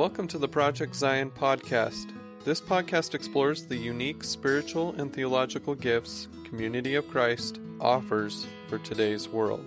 Welcome to the Project Zion podcast. This podcast explores the unique spiritual and theological gifts Community of Christ offers for today's world.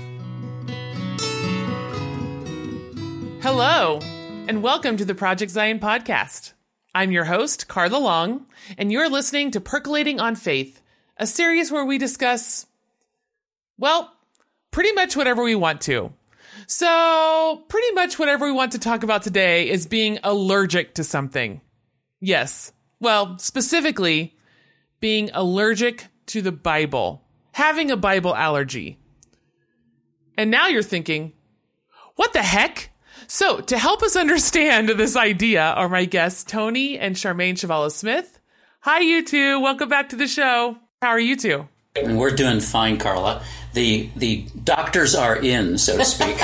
Hello, and welcome to the Project Zion podcast. I'm your host, Carla Long, and you're listening to Percolating on Faith, a series where we discuss, well, pretty much whatever we want to. So, pretty much whatever we want to talk about today is being allergic to something. Yes, well, specifically, being allergic to the Bible, having a Bible allergy. And now you're thinking, what the heck? So, to help us understand this idea are my guests, Tony and Charmaine Chvala-Smith. Hi, you two. Welcome back to the show. How are you two? We're doing fine, Carla. The doctors are in, so to speak.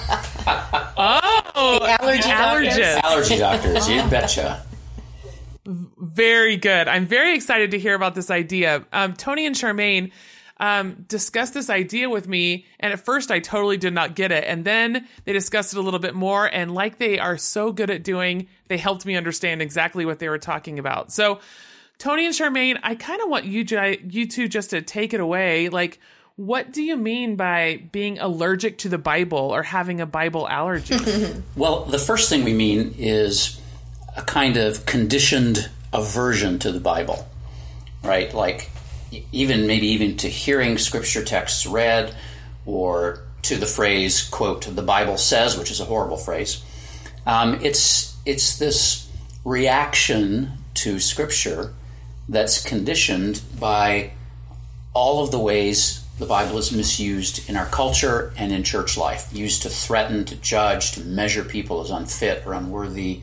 Oh, the allergists. Allergy doctors, you betcha. Very good. I'm very excited to hear about this idea. Tony and Charmaine discussed this idea with me, and at first I totally did not get it. And then they discussed it a little bit more, and like they are so good at doing, they helped me understand exactly what they were talking about. So, Tony and Charmaine, I kind of want you two just to take it away. Like, what do you mean by being allergic to the Bible or having a Bible allergy? Well, the first thing we mean is a kind of conditioned aversion to the Bible, right? Like even to hearing scripture texts read, or to the phrase, quote, the Bible says, which is a horrible phrase. It's this reaction to scripture that's conditioned by all of the ways the Bible is misused in our culture and in church life, used to threaten, to judge, to measure people as unfit or unworthy.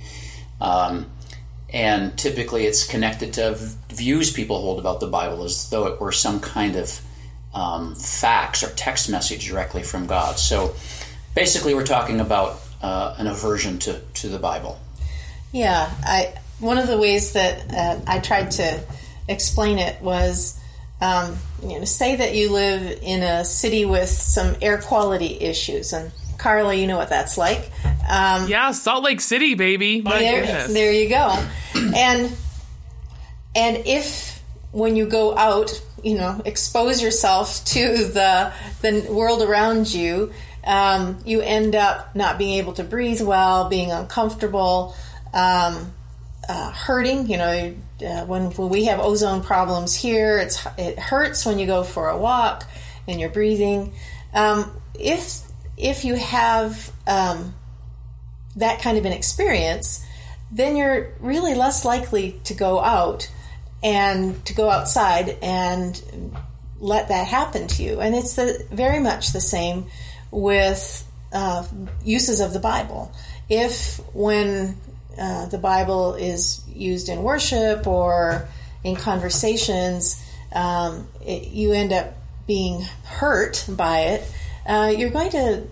And typically it's connected to views people hold about the Bible as though it were some kind of fax or text message directly from God. So basically we're talking about an aversion to the Bible. Yeah, one of the ways that I tried to explain it was, say that you live in a city with some air quality issues, and Carla, you know what that's like. Yeah, Salt Lake City, baby. My goodness. There you go. And if when you go out, expose yourself to the world around you, you end up not being able to breathe well, being uncomfortable, hurting. When we have ozone problems here, it hurts when you go for a walk and you're breathing. If you have that kind of an experience, then you're really less likely to go out and to go outside and let that happen to you. And it's very much the same with uses of the Bible. If when the Bible is used in worship or in conversations, you end up being hurt by it, you're going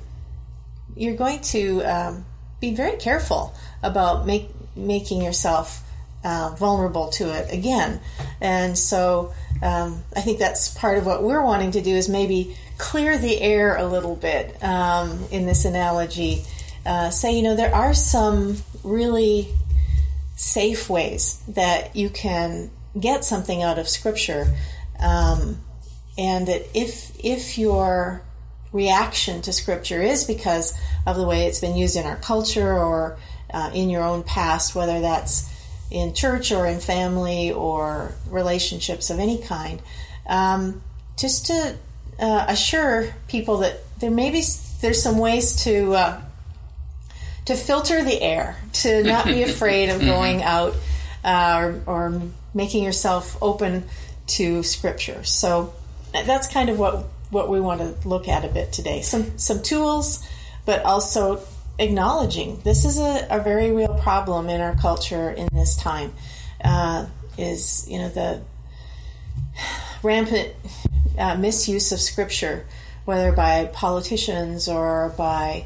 to be very careful about making yourself vulnerable to it again. And so I think that's part of what we're wanting to do, is maybe clear the air a little bit in this analogy. Say, there are some really safe ways that you can get something out of Scripture, and that if your reaction to Scripture is because of the way it's been used in our culture or in your own past, whether that's in church or in family or relationships of any kind, just to assure people that there's some ways to filter the air, to not be afraid of going out or making yourself open to Scripture. So that's kind of what we want to look at a bit today. Some tools, but also acknowledging this is a very real problem in our culture in this time. Is the rampant misuse of Scripture, whether by politicians or by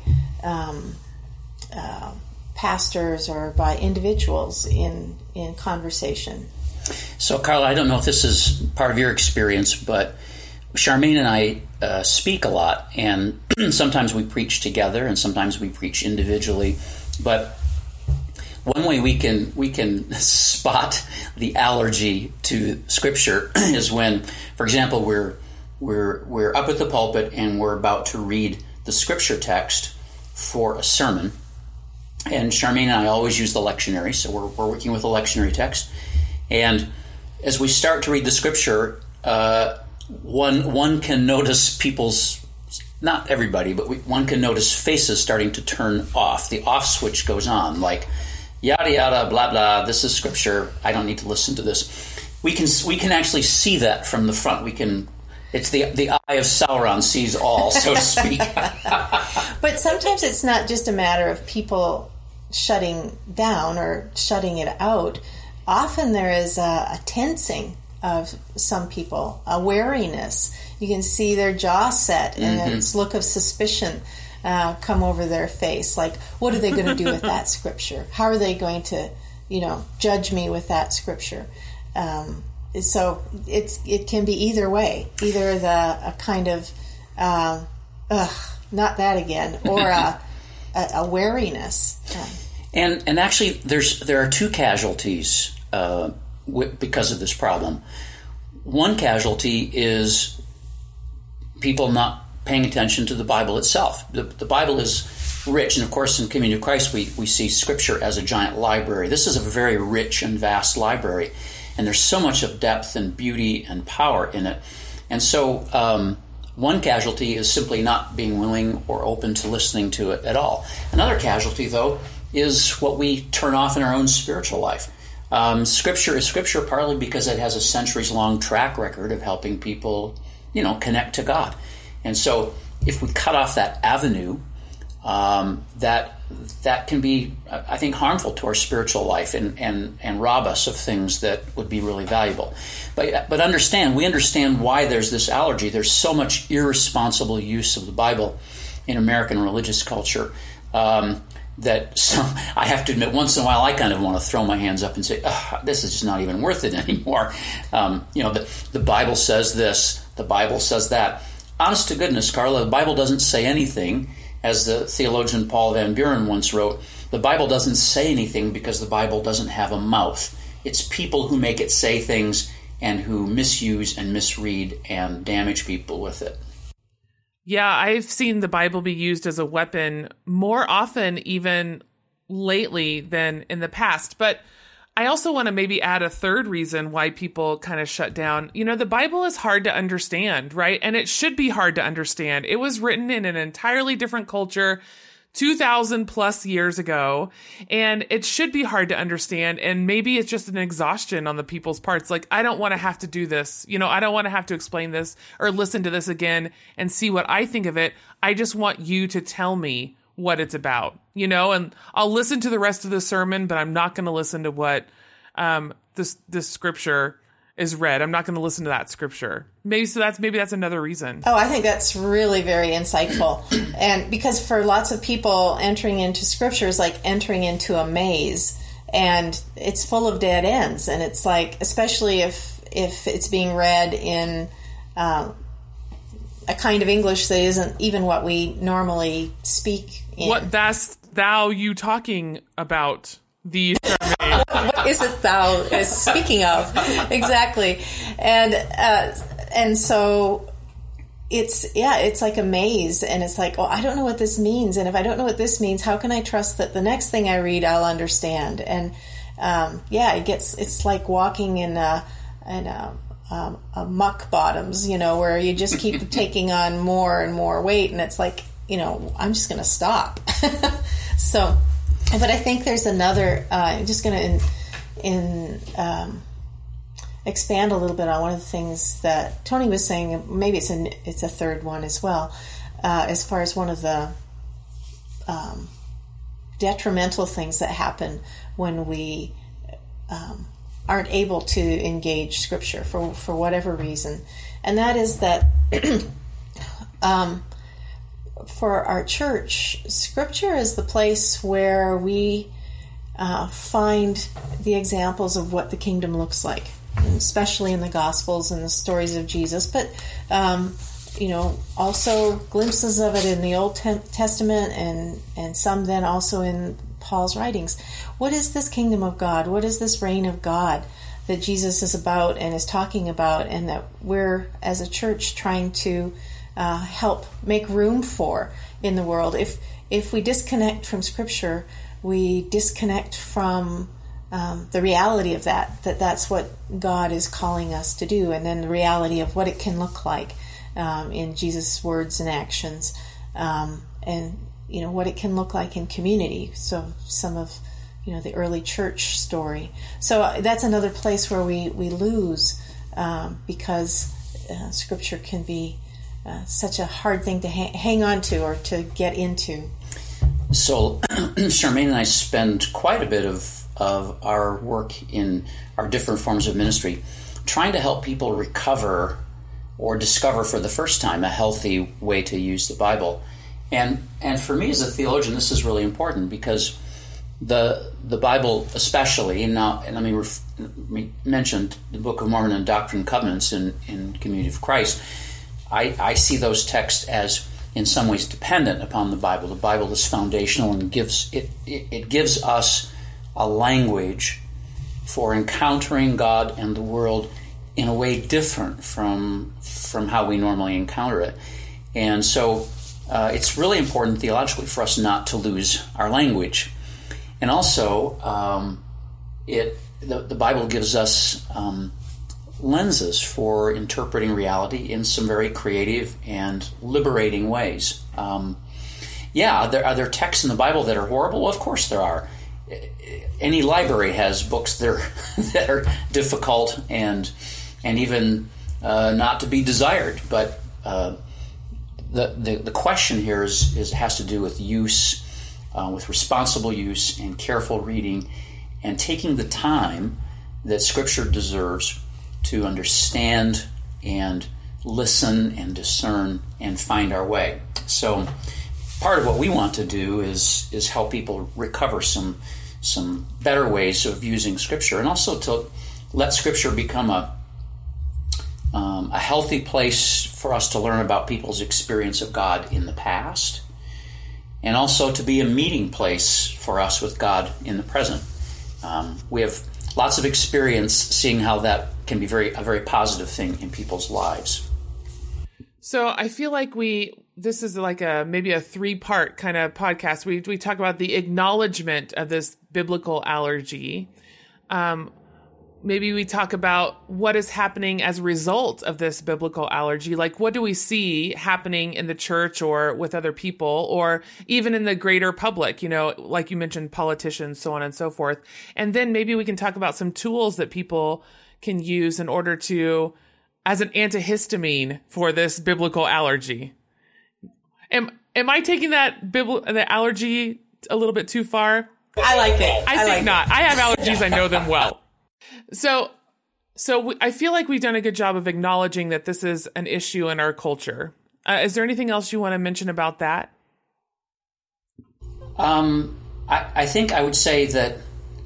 pastors or by individuals in conversation. So, Carla, I don't know if this is part of your experience, but Charmaine and I speak a lot, and sometimes we preach together and sometimes we preach individually. But one way we can spot the allergy to Scripture is when, for example, we're up at the pulpit and we're about to read the Scripture text for a sermon. And Charmaine and I always use the lectionary, so we're working with a lectionary text. And as we start to read the Scripture, one can notice people's, not everybody, but one can notice faces starting to turn off. The off switch goes on, like yada yada blah blah. This is Scripture. I don't need to listen to this. We can actually see that from the front. It's the eye of Sauron sees all, so to speak. But sometimes it's not just a matter of people shutting down or shutting it out. Often there is a tensing of some people, a wariness. You can see their jaw set and this look of suspicion come over their face. Like, what are they going to do with that Scripture? How are they going to, judge me with that Scripture? So it can be either way, either a kind of, not that again, or a wariness. And actually, there are two casualties because of this problem. One casualty is people not paying attention to the Bible itself. The Bible is rich, and of course in Community of Christ we see Scripture as a giant library. This is a very rich and vast library, and there's so much of depth and beauty and power in it. And so one casualty is simply not being willing or open to listening to it at all. Another casualty, though, is what we turn off in our own spiritual life. Scripture is Scripture partly because it has a centuries-long track record of helping people, connect to God. And so if we cut off that avenue, that can be, I think, harmful to our spiritual life and rob us of things that would be really valuable. But we understand why there's this allergy. There's so much irresponsible use of the Bible in American religious culture that I have to admit, once in a while, I kind of want to throw my hands up and say, this is just not even worth it anymore. The Bible says this, the Bible says that. Honest to goodness, Carla, the Bible doesn't say anything. As the theologian Paul Van Buren once wrote, the Bible doesn't say anything because the Bible doesn't have a mouth. It's people who make it say things and who misuse and misread and damage people with it. Yeah, I've seen the Bible be used as a weapon more often even lately than in the past. But I also want to maybe add a third reason why people kind of shut down. The Bible is hard to understand, right? And it should be hard to understand. It was written in an entirely different culture 2,000 plus years ago, and it should be hard to understand. And maybe it's just an exhaustion on the people's parts. Like, I don't want to have to do this. I don't want to have to explain this or listen to this again and see what I think of it. I just want you to tell me what it's about, and I'll listen to the rest of the sermon, but I'm not going to listen to what this Scripture is read. I'm not going to listen to that Scripture. Maybe that's another reason. Oh, I think that's really very insightful. And because for lots of people, entering into Scripture is like entering into a maze, and it's full of dead ends. And it's like, especially if it's being read in a kind of English that isn't even what we normally speak in. What thou you talking about? What is it thou is speaking of? Exactly. And so it's like a maze, and it's like, I don't know what this means, and if I don't know what this means, how can I trust that the next thing I read I'll understand? And it's like walking in a muck bottoms, where you just keep taking on more and more weight, and it's like, I'm just going to stop. So, but I think there's another, I'm just going to expand a little bit on one of the things that Tony was saying. Maybe it's a third one as well, as far as one of the detrimental things that happen when we aren't able to engage Scripture for whatever reason. And that is that for our church, Scripture is the place where we find the examples of what the kingdom looks like, and especially in the Gospels and the stories of Jesus, but also glimpses of it in the Old Testament, and some then also in Paul's writings. What is this kingdom of God? What is this reign of God that Jesus is about and is talking about, and that we're, as a church, trying to help make room for in the world? If we disconnect from Scripture, we disconnect from the reality of that's what God is calling us to do, and then the reality of what it can look like in Jesus' words and actions, and what it can look like in community. So some of the early church story. So that's another place where we lose because Scripture can be such a hard thing to hang on to or to get into. So Charmaine and I spend quite a bit of our work in our different forms of ministry trying to help people recover or discover for the first time a healthy way to use the Bible. And for me as a theologian, this is really important because the Bible especially, and let me mention the Book of Mormon and Doctrine and Covenants in Community of Christ. I see those texts as in some ways dependent upon the Bible. The Bible is foundational and it gives us a language for encountering God and the world in a way different from how we normally encounter it. And so it's really important theologically for us not to lose our language. And also, the Bible gives us lenses for interpreting reality in some very creative and liberating ways. Are there texts in the Bible that are horrible? Well, of course there are. Any library has books that are difficult and even not to be desired. But the question here has to do with use, with responsible use and careful reading, and taking the time that Scripture deserves to understand and listen and discern and find our way. So part of what we want to do is help people recover some better ways of using Scripture, and also to let Scripture become a healthy place for us to learn about people's experience of God in the past, and also to be a meeting place for us with God in the present. We have lots of experience seeing how that can be a very positive thing in people's lives. So I feel like this is like maybe a 3-part kind of podcast. We talk about the acknowledgement of this biblical allergy. Maybe we talk about what is happening as a result of this biblical allergy. Like, what do we see happening in the church or with other people, or even in the greater public, like you mentioned, politicians, so on and so forth. And then maybe we can talk about some tools that people can use in order to, as an antihistamine for this biblical allergy. Am I taking the allergy a little bit too far? I like it. I think not. I have allergies. I know them well. So I feel like we've done a good job of acknowledging that this is an issue in our culture. Is there anything else you want to mention about that? I think I would say that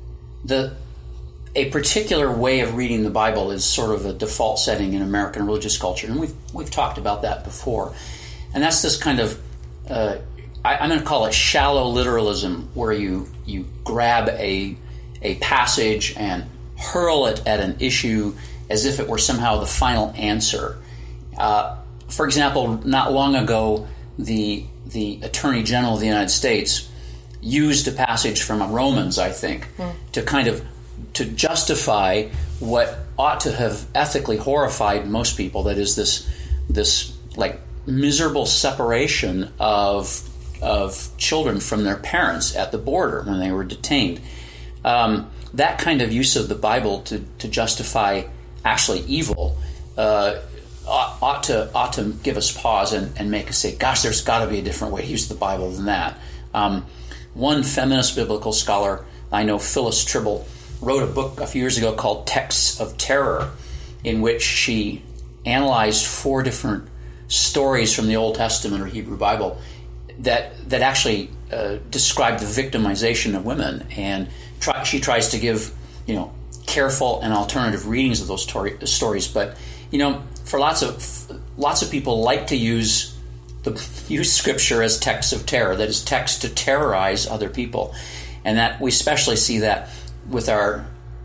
a particular way of reading the Bible is sort of a default setting in American religious culture, and we've talked about that before. And that's this kind of I'm going to call it shallow literalism, where you grab a passage and hurl it at an issue as if it were somehow the final answer. For example, not long ago, the Attorney General of the United States used a passage from Romans, I think, to justify what ought to have ethically horrified most people. That is this like miserable separation of children from their parents at the border when they were detained. That kind of use of the Bible to justify actually evil ought to give us pause and make us say, gosh, there's got to be a different way to use the Bible than that. One feminist biblical scholar I know, Phyllis Tribble, wrote a book a few years ago called Texts of Terror, in which she analyzed 4 different stories from the Old Testament or Hebrew Bible that actually describe the victimization of women, and she tries to give careful and alternative readings of those stories. But for lots of people like to use Scripture as texts of terror, that is, texts to terrorize other people. And that we especially see that with our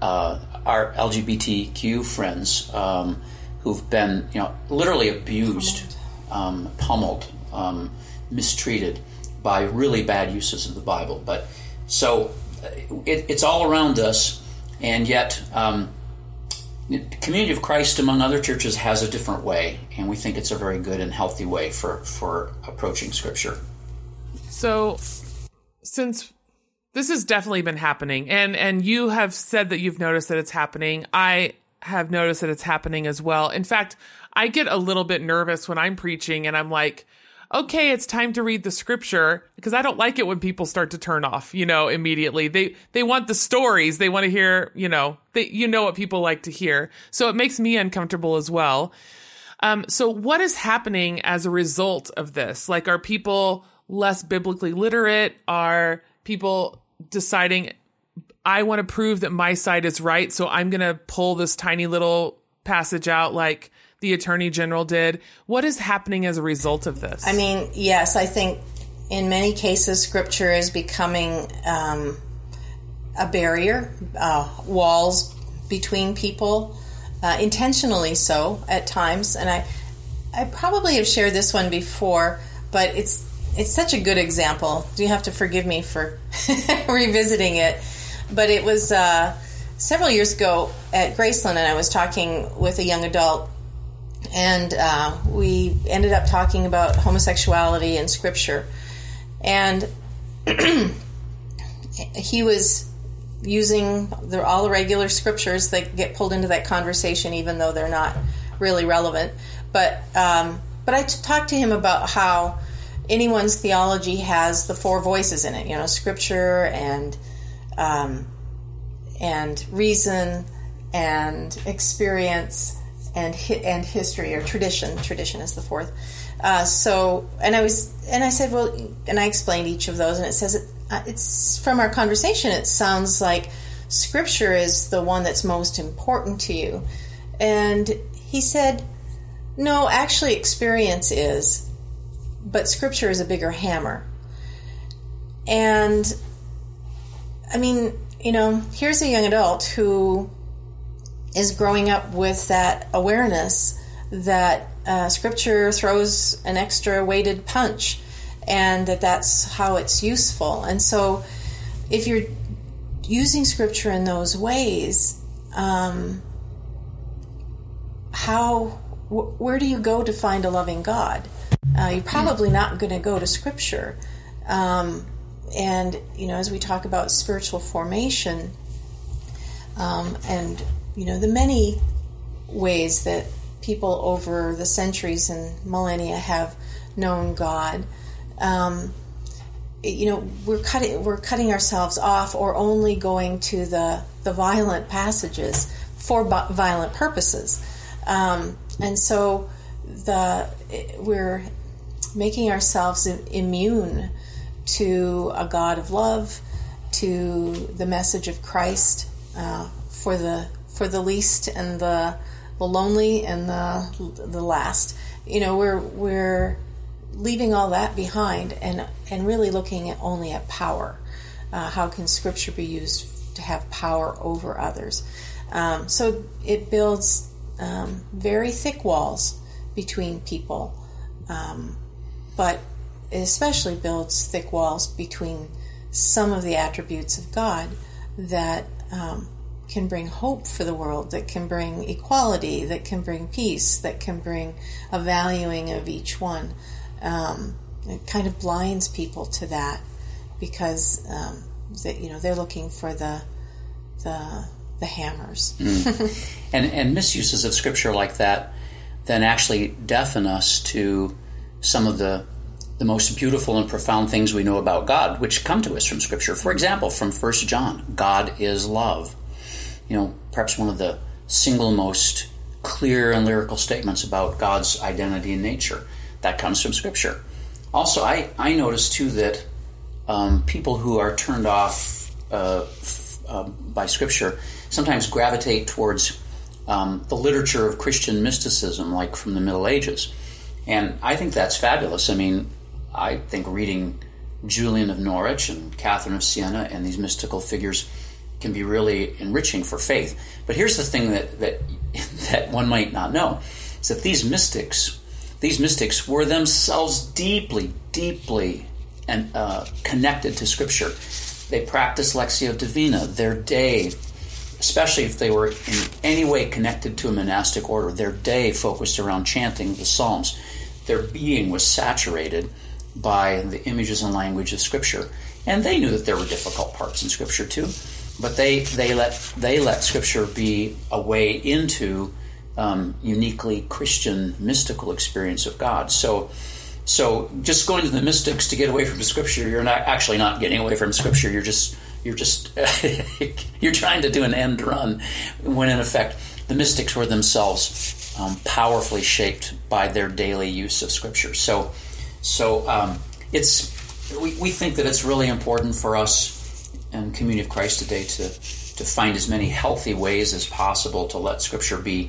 LGBTQ friends who've been, literally abused, pummeled, mistreated by really bad uses of the Bible. But so it's all around us, and yet Community of Christ, among other churches, has a different way, and we think it's a very good and healthy way for approaching Scripture. So, since this has definitely been happening, and you have said that you've noticed that it's happening, I have noticed that it's happening as well. In fact, I get a little bit nervous when I'm preaching, and I'm like, okay, it's time to read the scripture, because I don't like it when people start to turn off, immediately. They want the stories. They want to hear, what people like to hear. So it makes me uncomfortable as well. So what is happening as a result of this? Like, are people less biblically literate? Are people deciding, I want to prove that my side is right, so I'm going to pull this tiny little passage out like the Attorney General did? What is happening as a result of this? I mean, yes, I think in many cases Scripture is becoming a barrier, walls between people, intentionally so at times. And I probably have shared this one before, but it's such a good example. You have to forgive me for revisiting it. But it was several years ago at Graceland, and I was talking with a young adult, and we ended up talking about homosexuality in Scripture. And he was using all the regular scriptures that get pulled into that conversation, even though they're not really relevant. But I talked to him about how anyone's theology has the four voices in it, Scripture and reason and experience and history, or tradition. Tradition is the fourth. I said, well, and I explained each of those, and it says it's from our conversation, it sounds like Scripture is the one that's most important to you. And he said, no, actually experience is, but Scripture is a bigger hammer. And I mean, here's a young adult who is growing up with that awareness that Scripture throws an extra weighted punch, and that's how it's useful. And so if you're using Scripture in those ways, where do you go to find a loving God? You're probably not going to go to Scripture. And, as we talk about spiritual formation, and, the many ways that people over the centuries and millennia have known God, we're cutting ourselves off, or only going to the violent passages for violent purposes. And so we're making ourselves immune to a God of love, to the message of Christ, for the least and the lonely and the last. We're leaving all that behind and really looking only at power. How can Scripture be used to have power over others? So it builds very thick walls between people, but it especially builds thick walls between some of the attributes of God that can bring hope for the world, that can bring equality, that can bring peace, that can bring a valuing of each one. It kind of blinds people to that, because they're looking for the hammers. And misuses of Scripture like that then actually deafen us to some of the most beautiful and profound things we know about God, which come to us from Scripture. For example, from 1 John, God is love. Perhaps one of the single most clear and lyrical statements about God's identity and nature. That comes from Scripture. Also, I notice, too, that people who are turned off by Scripture sometimes gravitate towards the literature of Christian mysticism, like from the Middle Ages. And I think that's fabulous. I mean, I think reading Julian of Norwich and Catherine of Siena and these mystical figures can be really enriching for faith. But here's the thing that one might not know, is that these mystics were themselves deeply and connected to Scripture. They practiced Lectio Divina. Their day, especially if they were in any way connected to a monastic order, their day focused around chanting the Psalms. Their being was saturated by the images and language of Scripture. And they knew that there were difficult parts in Scripture too, but they let Scripture be a way into uniquely Christian mystical experience of God. So just going to the mystics to get away from Scripture, you're not getting away from Scripture. You're just you're trying to do an end run, when in effect the mystics were themselves powerfully shaped by their daily use of Scripture. So we think that it's really important for us in Community of Christ today to find as many healthy ways as possible to let Scripture be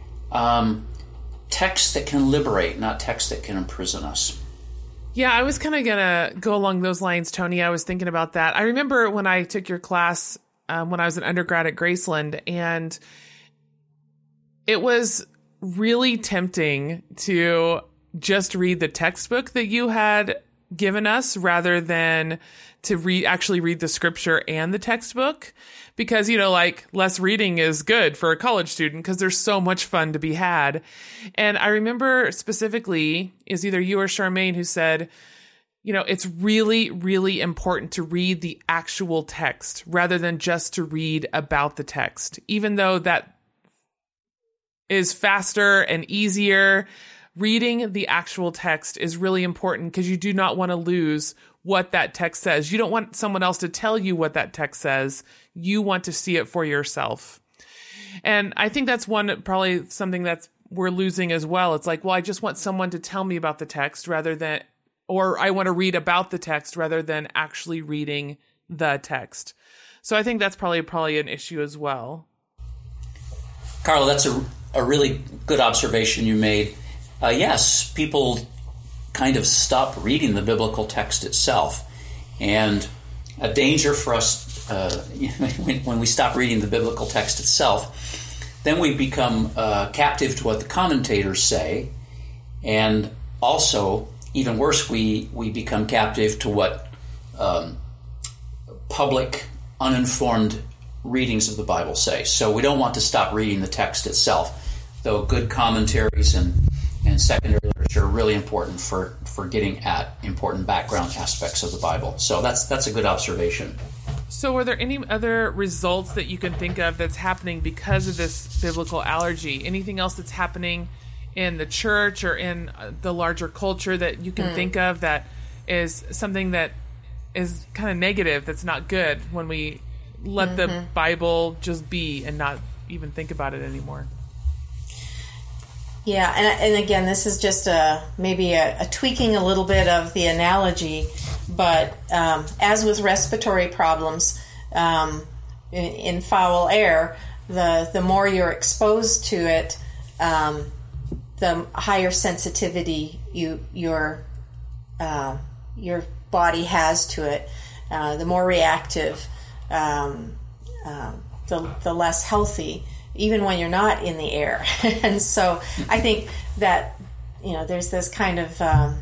text that can liberate, not text that can imprison us. Yeah, I was kind of going to go along those lines, Tony. I was thinking about that. I remember when I took your class when I was an undergrad at Graceland, and it was really tempting to just read the textbook that you had given us rather than to actually read the Scripture and the textbook, because, less reading is good for a college student because there's so much fun to be had. And I remember specifically, is either you or Charmaine who said, it's really, really important to read the actual text rather than just to read about the text, even though that is faster and easier. Reading the actual text is really important because you do not want to lose what that text says. You don't want someone else to tell you what that text says. You want to see it for yourself. And I think that's probably something that's we're losing as well. It's like, well, I just want someone to tell me about the text or I want to read about the text rather than actually reading the text. So I think that's probably an issue as well. Carla, that's a really good observation you made. Yes, people kind of stop reading the biblical text itself. And a danger for us when we stop reading the biblical text itself, then we become captive to what the commentators say. And also, even worse, we become captive to what public, uninformed readings of the Bible say. So we don't want to stop reading the text itself, though good commentaries and secondary literature are really important for getting at important background aspects of the Bible. So that's a good observation. So are there any other results that you can think of that's happening because of this biblical allergy? Anything else that's happening in the church or in the larger culture that you can think of that is something that is kind of negative, that's not good, when we let the Bible just be and not even think about it anymore? Yeah, and again, this is just maybe a tweaking a little bit of the analogy, but as with respiratory problems in foul air, the more you're exposed to it, the higher sensitivity your body has to it, the more reactive, the less healthy, even when you're not in the air. And so I think that, there's this kind of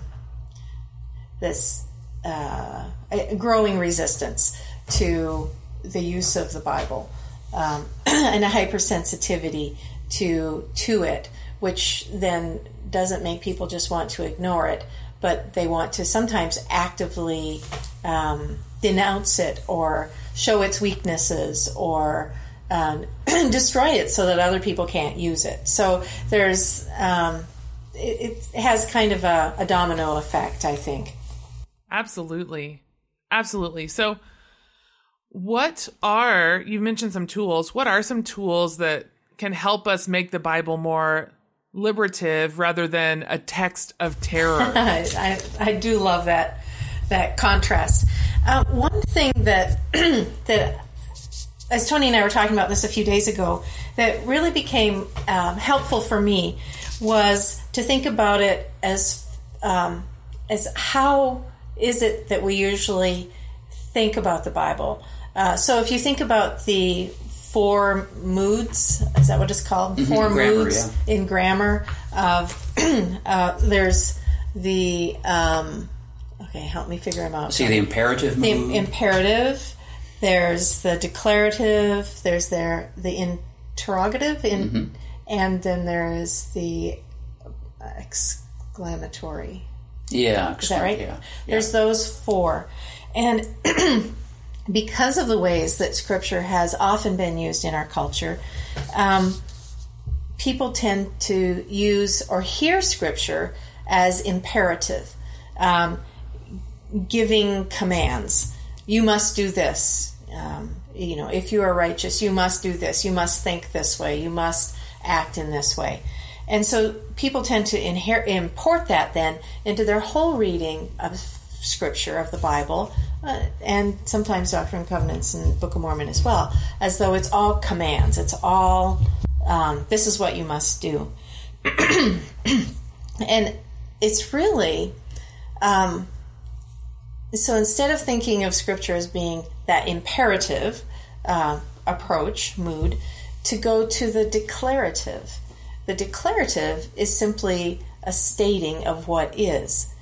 growing resistance to the use of the Bible and a hypersensitivity to it, which then doesn't make people just want to ignore it, but they want to sometimes actively denounce it or show its weaknesses or destroy it so that other people can't use it. So there's it has kind of a domino effect, I think. Absolutely. So you've mentioned some tools. What are some tools that can help us make the Bible more liberative rather than a text of terror? I do love that contrast. One thing that as Tony and I were talking about this a few days ago, that really became helpful for me was to think about it as how is it that we usually think about the Bible? So if you think about the 4 moods, is that what it's called? Mm-hmm. 4 grammar, moods in grammar of there's the help me figure them out. See the imperative mood. The imperative. There's the declarative. There's the interrogative, and then there's the exclamatory. Yeah, is that right? Yeah. There's those 4, and because of the ways that Scripture has often been used in our culture, people tend to use or hear Scripture as imperative, giving commands. You must do this. If you are righteous, you must do this. You must think this way. You must act in this way. And so people tend to import that then into their whole reading of Scripture, of the Bible, and sometimes Doctrine and Covenants and Book of Mormon as well, as though it's all commands. It's all, this is what you must do. And it's really, so instead of thinking of Scripture as being that imperative approach, mood, to go to the declarative. The declarative is simply a stating of what is.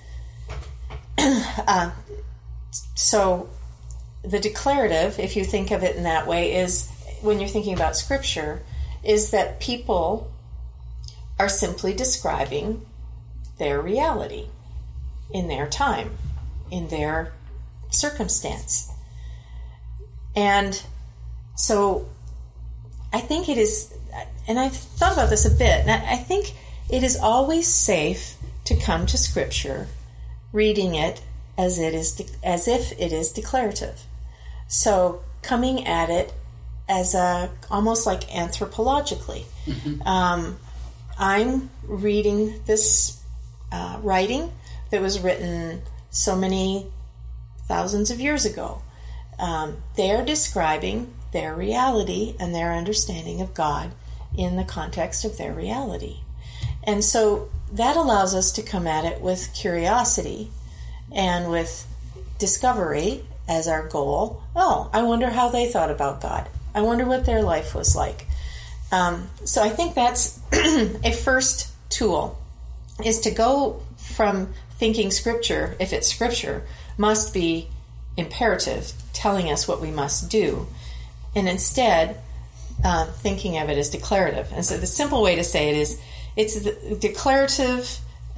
So the declarative, if you think of it in that way, is when you're thinking about Scripture, is that people are simply describing their reality in their time, in their circumstance. And so I think it is, and I've thought about this a bit, and I think it is always safe to come to Scripture reading it as if it is declarative. So coming at it as almost like anthropologically. Mm-hmm. I'm reading this writing that was written so many thousands of years ago. They're describing their reality and their understanding of God in the context of their reality. And so that allows us to come at it with curiosity and with discovery as our goal. Oh, I wonder how they thought about God. I wonder what their life was like. So I think that's a first tool, is to go from thinking Scripture, if it's Scripture, must be imperative, telling us what we must do, and instead thinking of it as declarative. And so the simple way to say it is, it's the declarative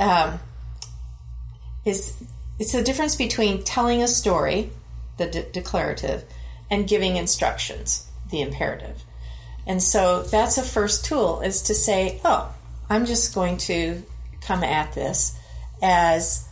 it's the difference between telling a story, the declarative, and giving instructions, the imperative. And so that's a first tool, is to say, oh, I'm just going to come at this as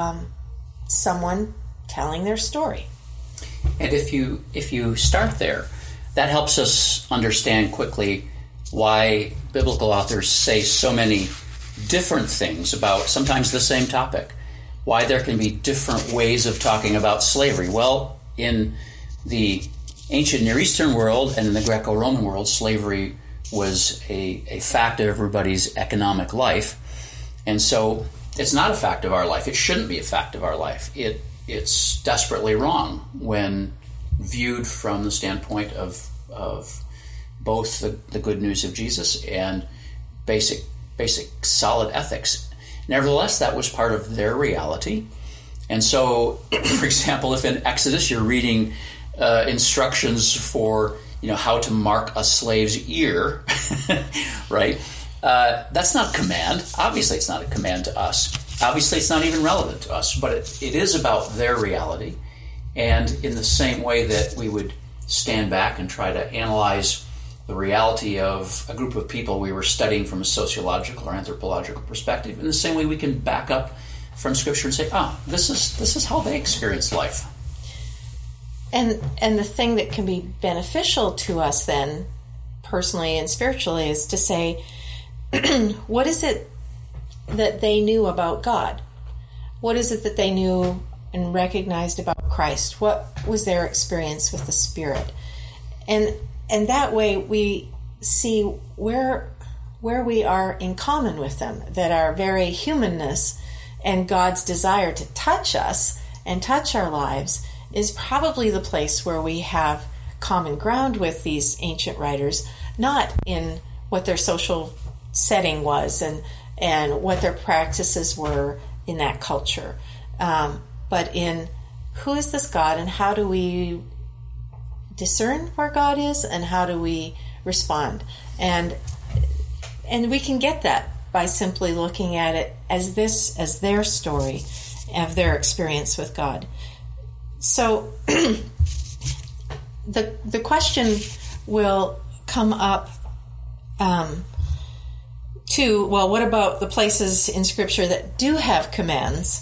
someone telling their story. And if you start there, that helps us understand quickly why biblical authors say so many different things about sometimes the same topic, why there can be different ways of talking about slavery. Well, in the ancient Near Eastern world and in the Greco-Roman world, slavery was a fact of everybody's economic life. And so it's not a fact of our life. It shouldn't be a fact of our life. It's desperately wrong when viewed from the standpoint of both the good news of Jesus and basic solid ethics. Nevertheless, that was part of their reality. And so, for example, if in Exodus you're reading instructions for how to mark a slave's ear, right? That's not a command. Obviously, it's not a command to us. Obviously, it's not even relevant to us, but it is about their reality. And in the same way that we would stand back and try to analyze the reality of a group of people we were studying from a sociological or anthropological perspective, in the same way we can back up from Scripture and say, this is how they experienced life. And the thing that can be beneficial to us then, personally and spiritually, is to say, what is it that they knew about God? What is it that they knew and recognized about Christ? What was their experience with the Spirit? And that way we see where we are in common with them, that our very humanness and God's desire to touch us and touch our lives is probably the place where we have common ground with these ancient writers, not in what their social setting was and what their practices were in that culture, but in who is this God and how do we discern where God is and how do we respond. And we can get that by simply looking at it as their story of their experience with God. So the question will come up to, well, what about the places in Scripture that do have commands?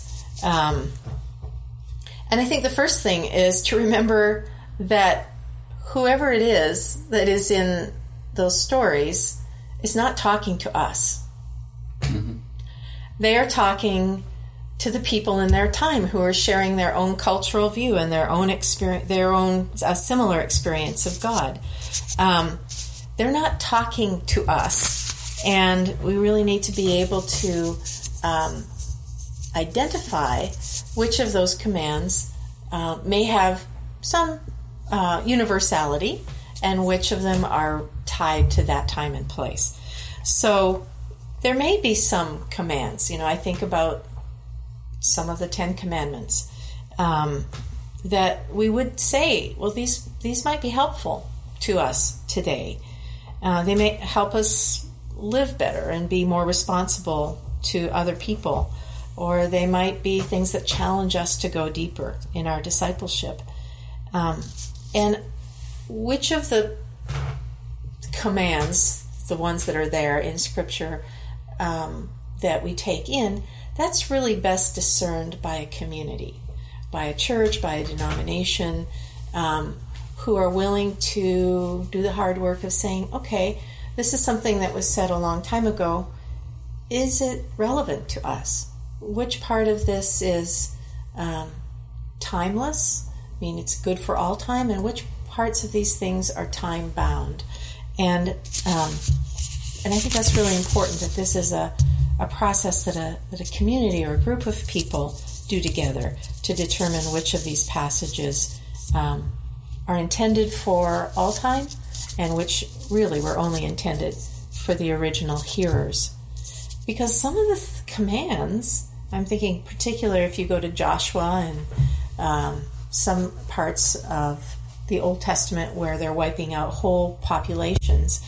And I think the first thing is to remember that whoever it is that is in those stories is not talking to us. Mm-hmm. They are talking to the people in their time who are sharing their own cultural view and their own experience, their own similar experience of God. They're not talking to us, and we really need to be able to identify which of those commands may have some universality and which of them are tied to that time and place. So there may be some commands. I think about some of the 10 Commandments that we would say, well, these might be helpful to us today. They may help us live better and be more responsible to other people, or they might be things that challenge us to go deeper in our discipleship. And which of the commands, the ones that are there in Scripture that we take in, that's really best discerned by a community, by a church, by a denomination, who are willing to do the hard work of saying, okay, this is something that was said a long time ago. Is it relevant to us? Which part of this is timeless? I mean, it's good for all time, and which parts of these things are time-bound? And I think that's really important, that this is a process that a community or a group of people do together to determine which of these passages are intended for all time and which really were only intended for the original hearers. Because some of the commands, I'm thinking particularly if you go to Joshua and some parts of the Old Testament where they're wiping out whole populations,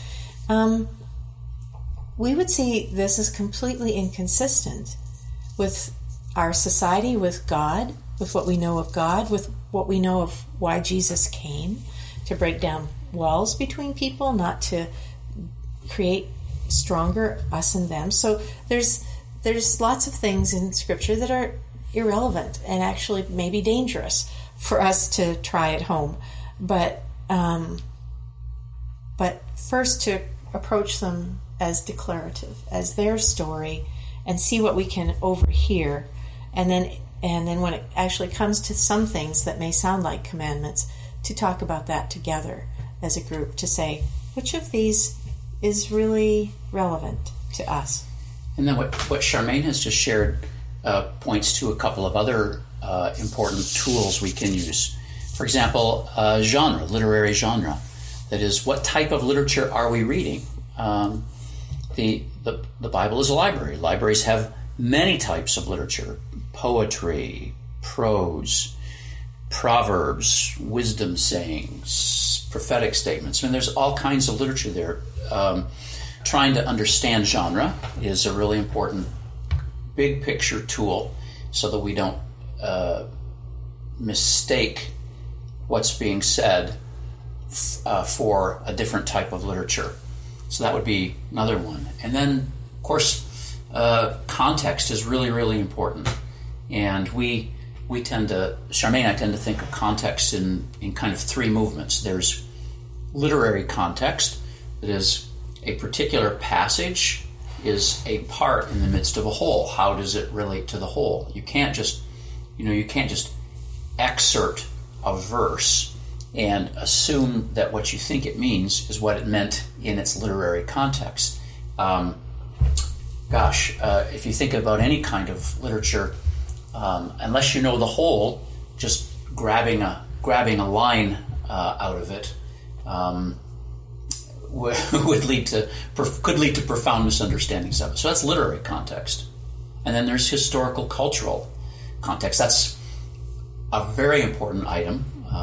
we would see this as completely inconsistent with our society, with God, with what we know of God, with what we know of why Jesus came, to break down walls between people, not to create stronger us and them. So there's lots of things in Scripture that are irrelevant and actually maybe dangerous for us to try at home. But first to approach them as declarative, as their story, and see what we can overhear, and then when it actually comes to some things that may sound like commandments, to talk about that together as a group, to say which of these is really relevant to us. And then what Charmaine has just shared points to a couple of other important tools we can use. For example, genre, literary genre. That is, what type of literature are we reading? The Bible is a library. Libraries have many types of literature: poetry, prose, proverbs, wisdom sayings, prophetic statements. I mean, there's all kinds of literature there. Trying to understand genre is a really important big picture tool so that we don't mistake what's being said for a different type of literature. So that would be another one. And then, of course, context is really, really important. And we tend to, Charmaine and I tend to think of context in kind of three movements. There's literary context, that is, a particular passage is a part in the midst of a whole. How does it relate to the whole? You can't just excerpt a verse and assume that what you think it means is what it meant in its literary context. If you think about any kind of literature, unless you know the whole, just grabbing a line out of it could lead to profound misunderstandings of it. So that's literary context. And then there's historical cultural context. That's a very important item.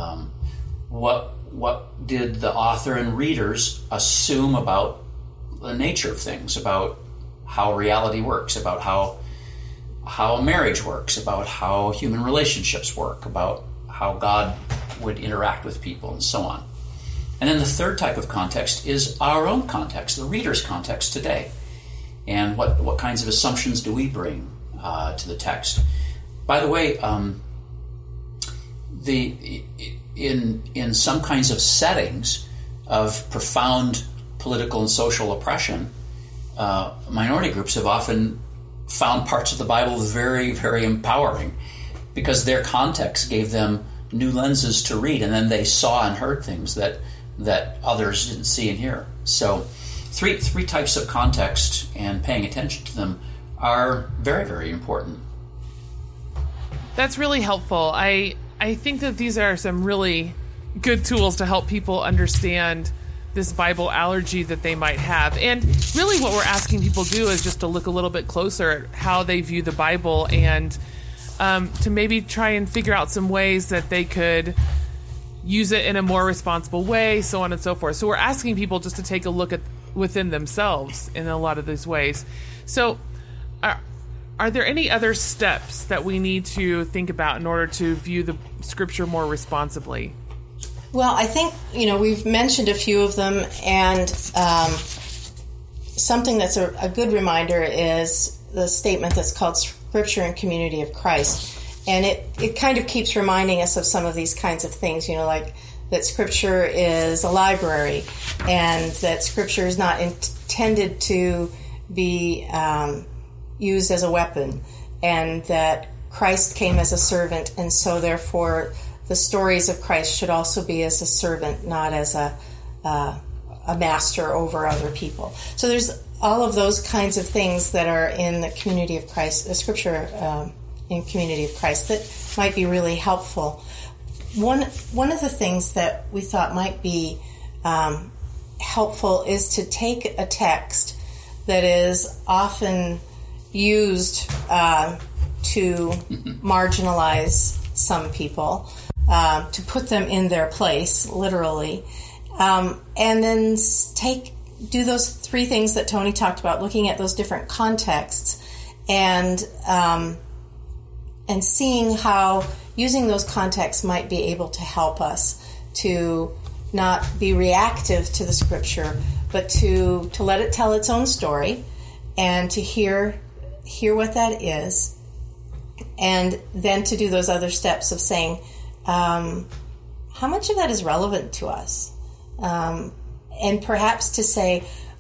What did the author and readers assume about the nature of things, about how reality works, about how marriage works, about how human relationships work, about how God would interact with people, and so on. And then the third type of context is our own context, the reader's context today. And what kinds of assumptions do we bring to the text? By the way, in some kinds of settings of profound political and social oppression, minority groups have often found parts of the Bible very, very empowering because their context gave them new lenses to read, and then they saw and heard things that others didn't see and hear. So three types of context, and paying attention to them are very, very important. That's really helpful. I think that these are some really good tools to help people understand this Bible allergy that they might have. And really what we're asking people to do is just to look a little bit closer at how they view the Bible, and to maybe try and figure out some ways that they could use it in a more responsible way, so on and so forth. So we're asking people just to take a look at within themselves in a lot of these ways. So are there any other steps that we need to think about in order to view the Scripture more responsibly? Well, I think, we've mentioned a few of them, and something that's a good reminder is the statement that's called Scripture and Community of Christ. And it kind of keeps reminding us of some of these kinds of things, like that Scripture is a library, and that Scripture is not intended to be used as a weapon, and that Christ came as a servant, and so therefore the stories of Christ should also be as a servant, not as a master over other people. So there's all of those kinds of things that are in the community of Christ, the Scripture in Community of Christ, that might be really helpful. One of the things that we thought might be helpful is to take a text that is often used to marginalize some people, to put them in their place, literally, and then do those three things that Tony talked about, looking at those different contexts, and seeing how using those contexts might be able to help us to not be reactive to the Scripture, but to let it tell its own story, and to hear what that is, and then to do those other steps of saying, how much of that is relevant to us? And perhaps to say,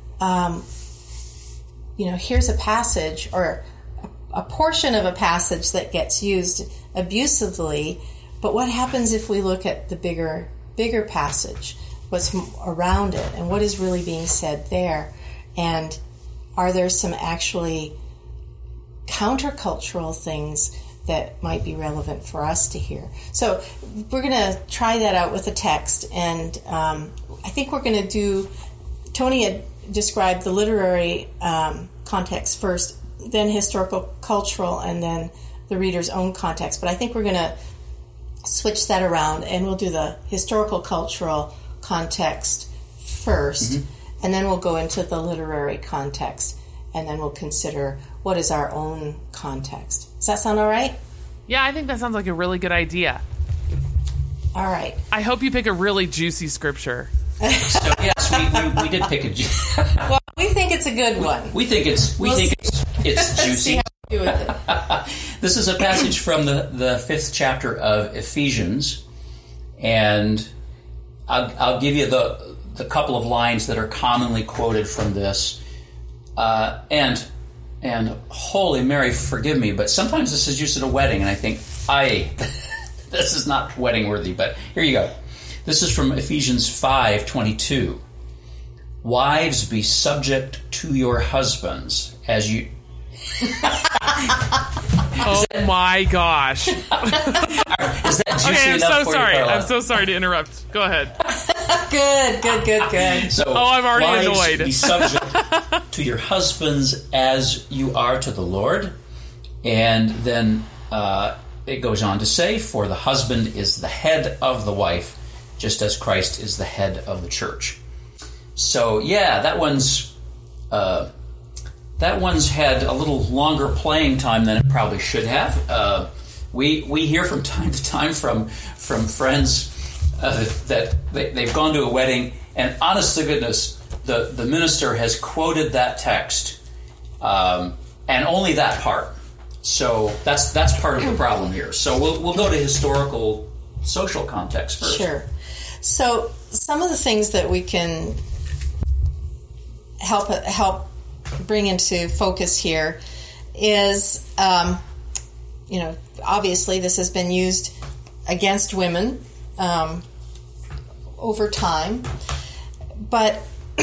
here's a passage or a portion of a passage that gets used abusively, but what happens if we look at the bigger passage, what's around it, and what is really being said there? And are there some actually countercultural things that might be relevant for us to hear? So we're going to try that out with a text, and I think we're going to do, Tony had described the literary context first, then historical cultural, and then the reader's own context. But I think we're going to switch that around, and we'll do the historical cultural context first, and then we'll go into the literary context, and then we'll consider what is our own context. Does that sound all right? Yeah, I think that sounds like a really good idea. All right. I hope you pick a really juicy scripture. So yes, we did pick a. Well, we think it's a good one. We think it's juicy. See how we do with it. This is a passage from the 5th chapter of Ephesians, and I'll give you the couple of lines that are commonly quoted from this. And Holy Mary, forgive me, but sometimes this is used at a wedding, and I think, this is not wedding worthy, but here you go. This is from Ephesians 5:22. Wives, be subject to your husbands as you... Oh my gosh. Is that Okay, I'm so sorry. Carla? I'm so sorry to interrupt. Go ahead. Good. So, I'm already wives, annoyed. Be subject to your husbands as you are to the Lord. And then it goes on to say, for the husband is the head of the wife, just as Christ is the head of the church. So, yeah, that one's had a little longer playing time than it probably should have. We hear from time to time from friends that they've gone to a wedding, and honest to goodness, the minister has quoted that text, and only that part. So that's part of the problem here. So we'll go to historical, social context first. Sure. So some of the things that we can help bring into focus here is, obviously this has been used against women over time, but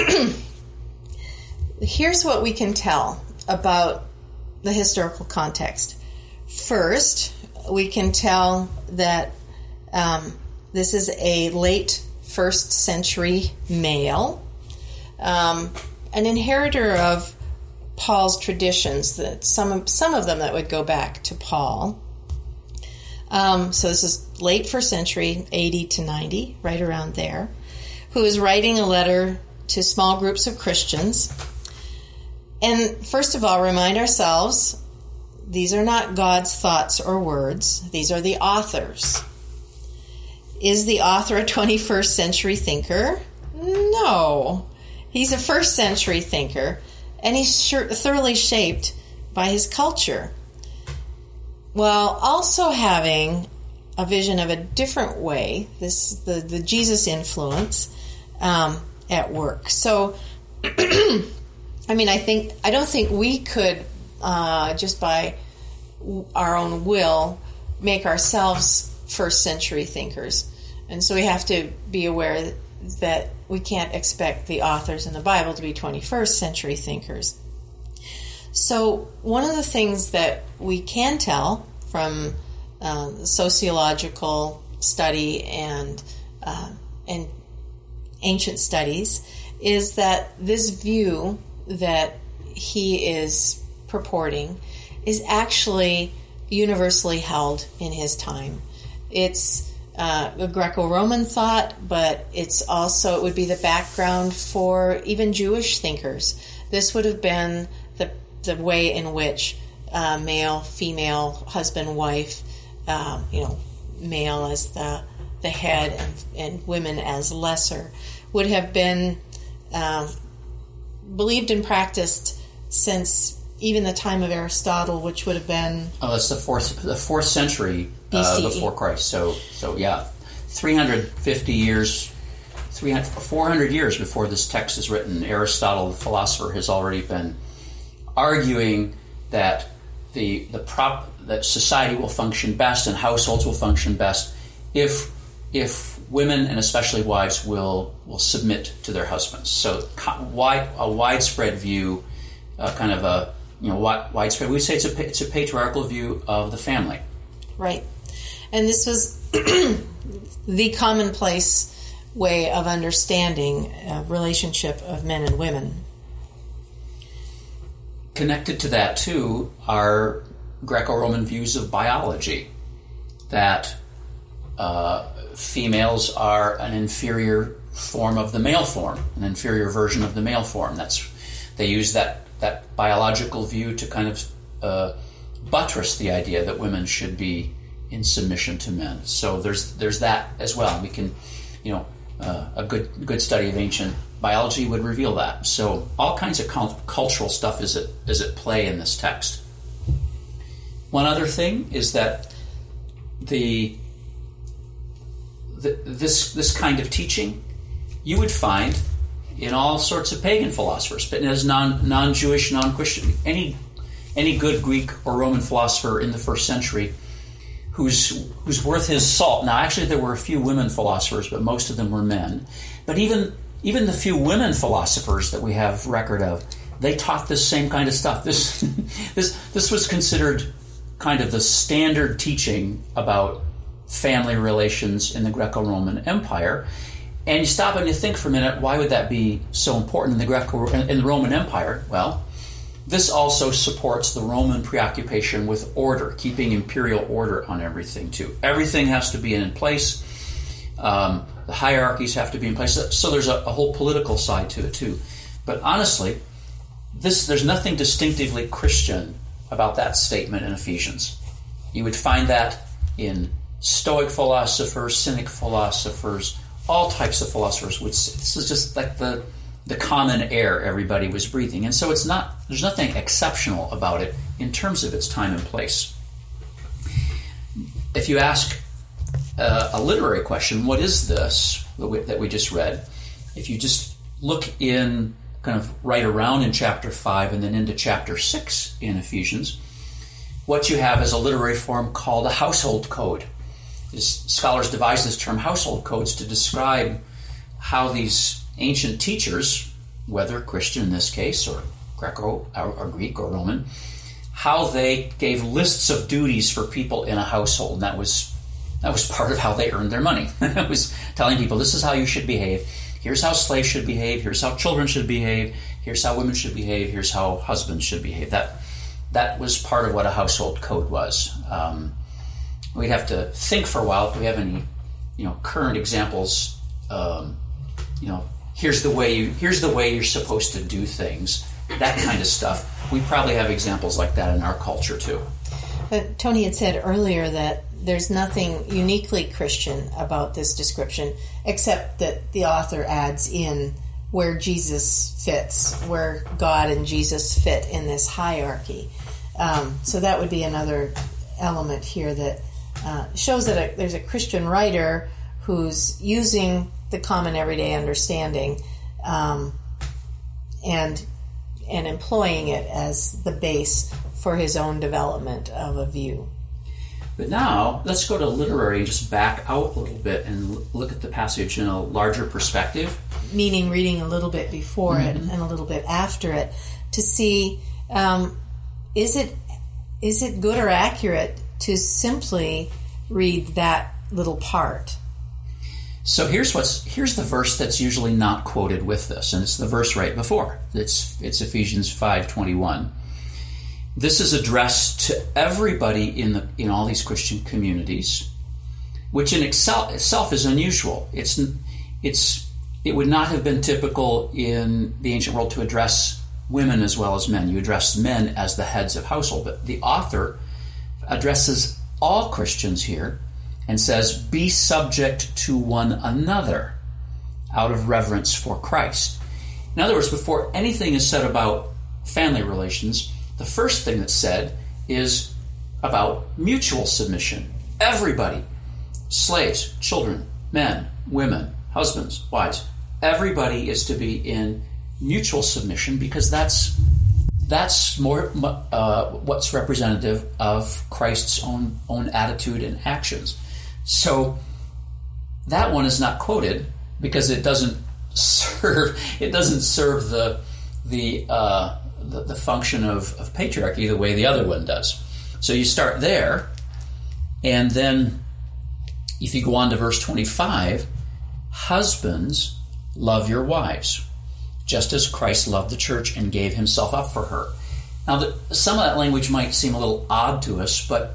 here's what we can tell about the historical context. First, we can tell that this is a late 1st century male, an inheritor of Paul's traditions, that some of them that would go back to Paul. So this is late 1st century, 80 to 90, right around there, who is writing a letter to small groups of Christians. And first of all, remind ourselves, these are not God's thoughts or words. These are the authors. Is the author a 21st century thinker? No. He's a 1st century thinker, and he's thoroughly shaped by his culture, while also having a vision of a different way, the Jesus influence at work. So, I don't think we could, just by our own will, make ourselves 1st century thinkers. And so we have to be aware that we can't expect the authors in the Bible to be 21st century thinkers. So one of the things that we can tell from sociological study and ancient studies is that this view that he is purporting is actually universally held in his time. It's a Greco-Roman thought, but it would be the background for even Jewish thinkers. This would have been the way in which male, female, husband, wife, male as the head and women as lesser, would have been believed and practiced since even the time of Aristotle, which would have been... Oh, that's the fourth century BCE. Before Christ. So yeah, 400 years before this text is written, Aristotle, the philosopher, has already been arguing that that society will function best and households will function best if women, and especially wives, will submit to their husbands. So a widespread view, widespread. We say it's a patriarchal view of the family. Right. And this was the commonplace way of understanding a relationship of men and women. Connected to that, too, are Greco-Roman views of biology, that females are an inferior form of the male form, an inferior version of the male form. They use that biological view to kind of buttress the idea that women should be in submission to men. So there's that as well. We can, a good study of ancient biology would reveal that. So all kinds of cultural stuff is at play in this text. One other thing is that this kind of teaching you would find in all sorts of pagan philosophers, but as non-Jewish, non-Christian, any good Greek or Roman philosopher in the 1st century who's worth his salt. Now, actually, there were a few women philosophers, but most of them were men. But even the few women philosophers that we have record of, they taught this same kind of stuff. This was considered kind of the standard teaching about family relations in the Greco-Roman Empire. And you stop and you think for a minute, why would that be so important in the Roman Empire? Well, this also supports the Roman preoccupation with order, keeping imperial order on everything too. Everything has to be in place. The hierarchies have to be in place. So there's a whole political side to it too. But honestly, there's nothing distinctively Christian about that statement in Ephesians. You would find that in Stoic philosophers, Cynic philosophers, all types of philosophers. This is just like the common air everybody was breathing. And so there's nothing exceptional about it in terms of its time and place. If you ask a literary question, what is this that we just read? If you just look in kind of right around in chapter 5 and then into chapter 6 in Ephesians, what you have is a literary form called a household code. Scholars devise this term household codes to describe how these ancient teachers, whether Christian in this case or Greco or Greek or Roman, how they gave lists of duties for people in a household. And that was part of how they earned their money. It was telling people, this is how you should behave. Here's how slaves should behave. Here's how children should behave. Here's how women should behave. Here's how husbands should behave. That was part of what a household code was. We'd have to think for a while if we have any, current examples. Here's the way you're supposed to do things. That kind of stuff. We probably have examples like that in our culture too. But Tony had said earlier that there's nothing uniquely Christian about this description, except that the author adds in where Jesus fits, where God and Jesus fit in this hierarchy. So that would be another element here that shows that there's a Christian writer who's using the common everyday understanding and employing it as the base for his own development of a view. But now, let's go to literary and just back out a little bit and look at the passage in a larger perspective. Meaning reading a little bit before it and a little bit after it to see, is it good or accurate to simply read that little part? So here's the verse that's usually not quoted with this, and it's the verse right before. It's Ephesians 5:21. This is addressed to everybody in all these Christian communities, which in itself is unusual. It would not have been typical in the ancient world to address women as well as men. You address men as the heads of household, but the author addresses all Christians here and says, be subject to one another out of reverence for Christ. In other words, before anything is said about family relations, the first thing that's said is about mutual submission. Everybody, slaves, children, men, women, husbands, wives, everybody is to be in mutual submission because that's more what's representative of Christ's own attitude and actions. So that one is not quoted because it doesn't serve the function of patriarchy the way the other one does. So you start there, and then if you go on to verse 25, husbands, love your wives, just as Christ loved the church and gave himself up for her. Now, some of that language might seem a little odd to us, but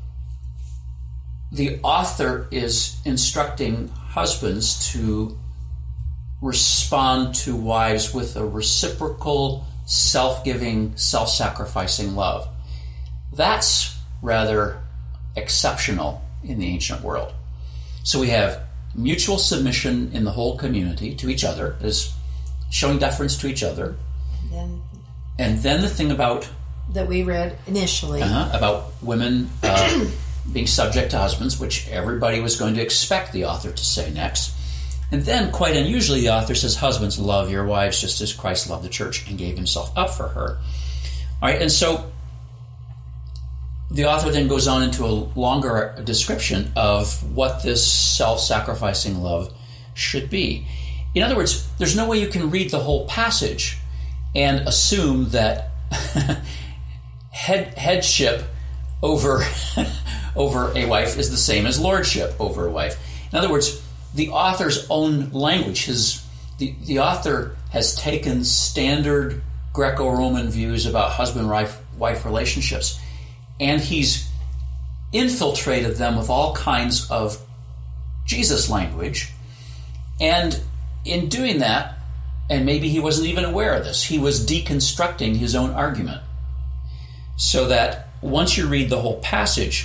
the author is instructing husbands to respond to wives with a reciprocal, self-giving, self-sacrificing love. That's rather exceptional in the ancient world. So we have mutual submission in the whole community to each other, is showing deference to each other. And then the thing about that we read initially about women being subject to husbands, which everybody was going to expect the author to say next. And then, quite unusually, the author says, husbands, love your wives just as Christ loved the church and gave himself up for her. All right, and so the author then goes on into a longer description of what this self-sacrificing love should be. In other words, there's no way you can read the whole passage and assume that headship over over a wife is the same as lordship over a wife. In other words, the author's own language, the author has taken standard Greco-Roman views about husband-wife relationships, and he's infiltrated them with all kinds of Jesus language. And in doing that, and maybe he wasn't even aware of this, he was deconstructing his own argument. So that once you read the whole passage,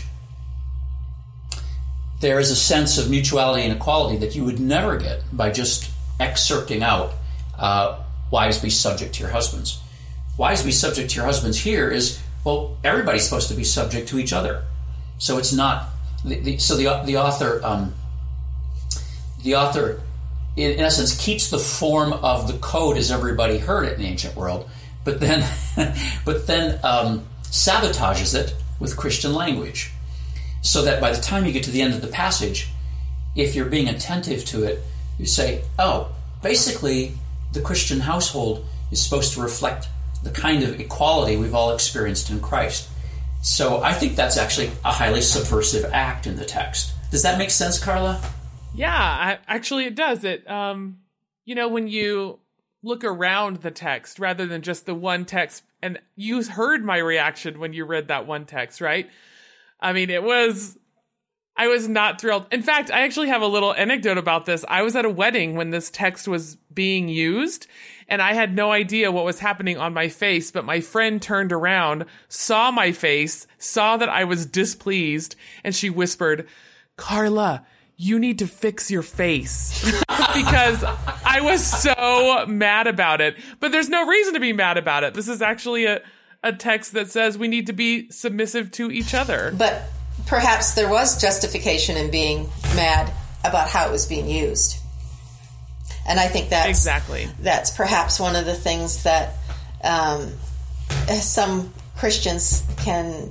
there is a sense of mutuality and equality that you would never get by just excerpting out wives be subject to your husbands. Wives be subject to your husbands here is, well, everybody's supposed to be subject to each other. So it's not the author in essence keeps the form of the code as everybody heard it in the ancient world, but then sabotages it with Christian language, so that by the time you get to the end of the passage, if you're being attentive to it, you say, oh, basically the Christian household is supposed to reflect the kind of equality we've all experienced in Christ. So I think that's actually a highly subversive act in the text. Does that make sense, Carla? Yeah, actually it does. It, when you look around the text rather than just the one text, and you heard my reaction when you read that one text, right? I mean, I was not thrilled. In fact, I actually have a little anecdote about this. I was at a wedding when this text was being used, and I had no idea what was happening on my face, but my friend turned around, saw my face, saw that I was displeased, and she whispered, "Carla, you need to fix your face," because I was so mad about it. But there's no reason to be mad about it. This is actually a text that says we need to be submissive to each other. But perhaps there was justification in being mad about how it was being used. And I think that's perhaps one of the things that some Christians can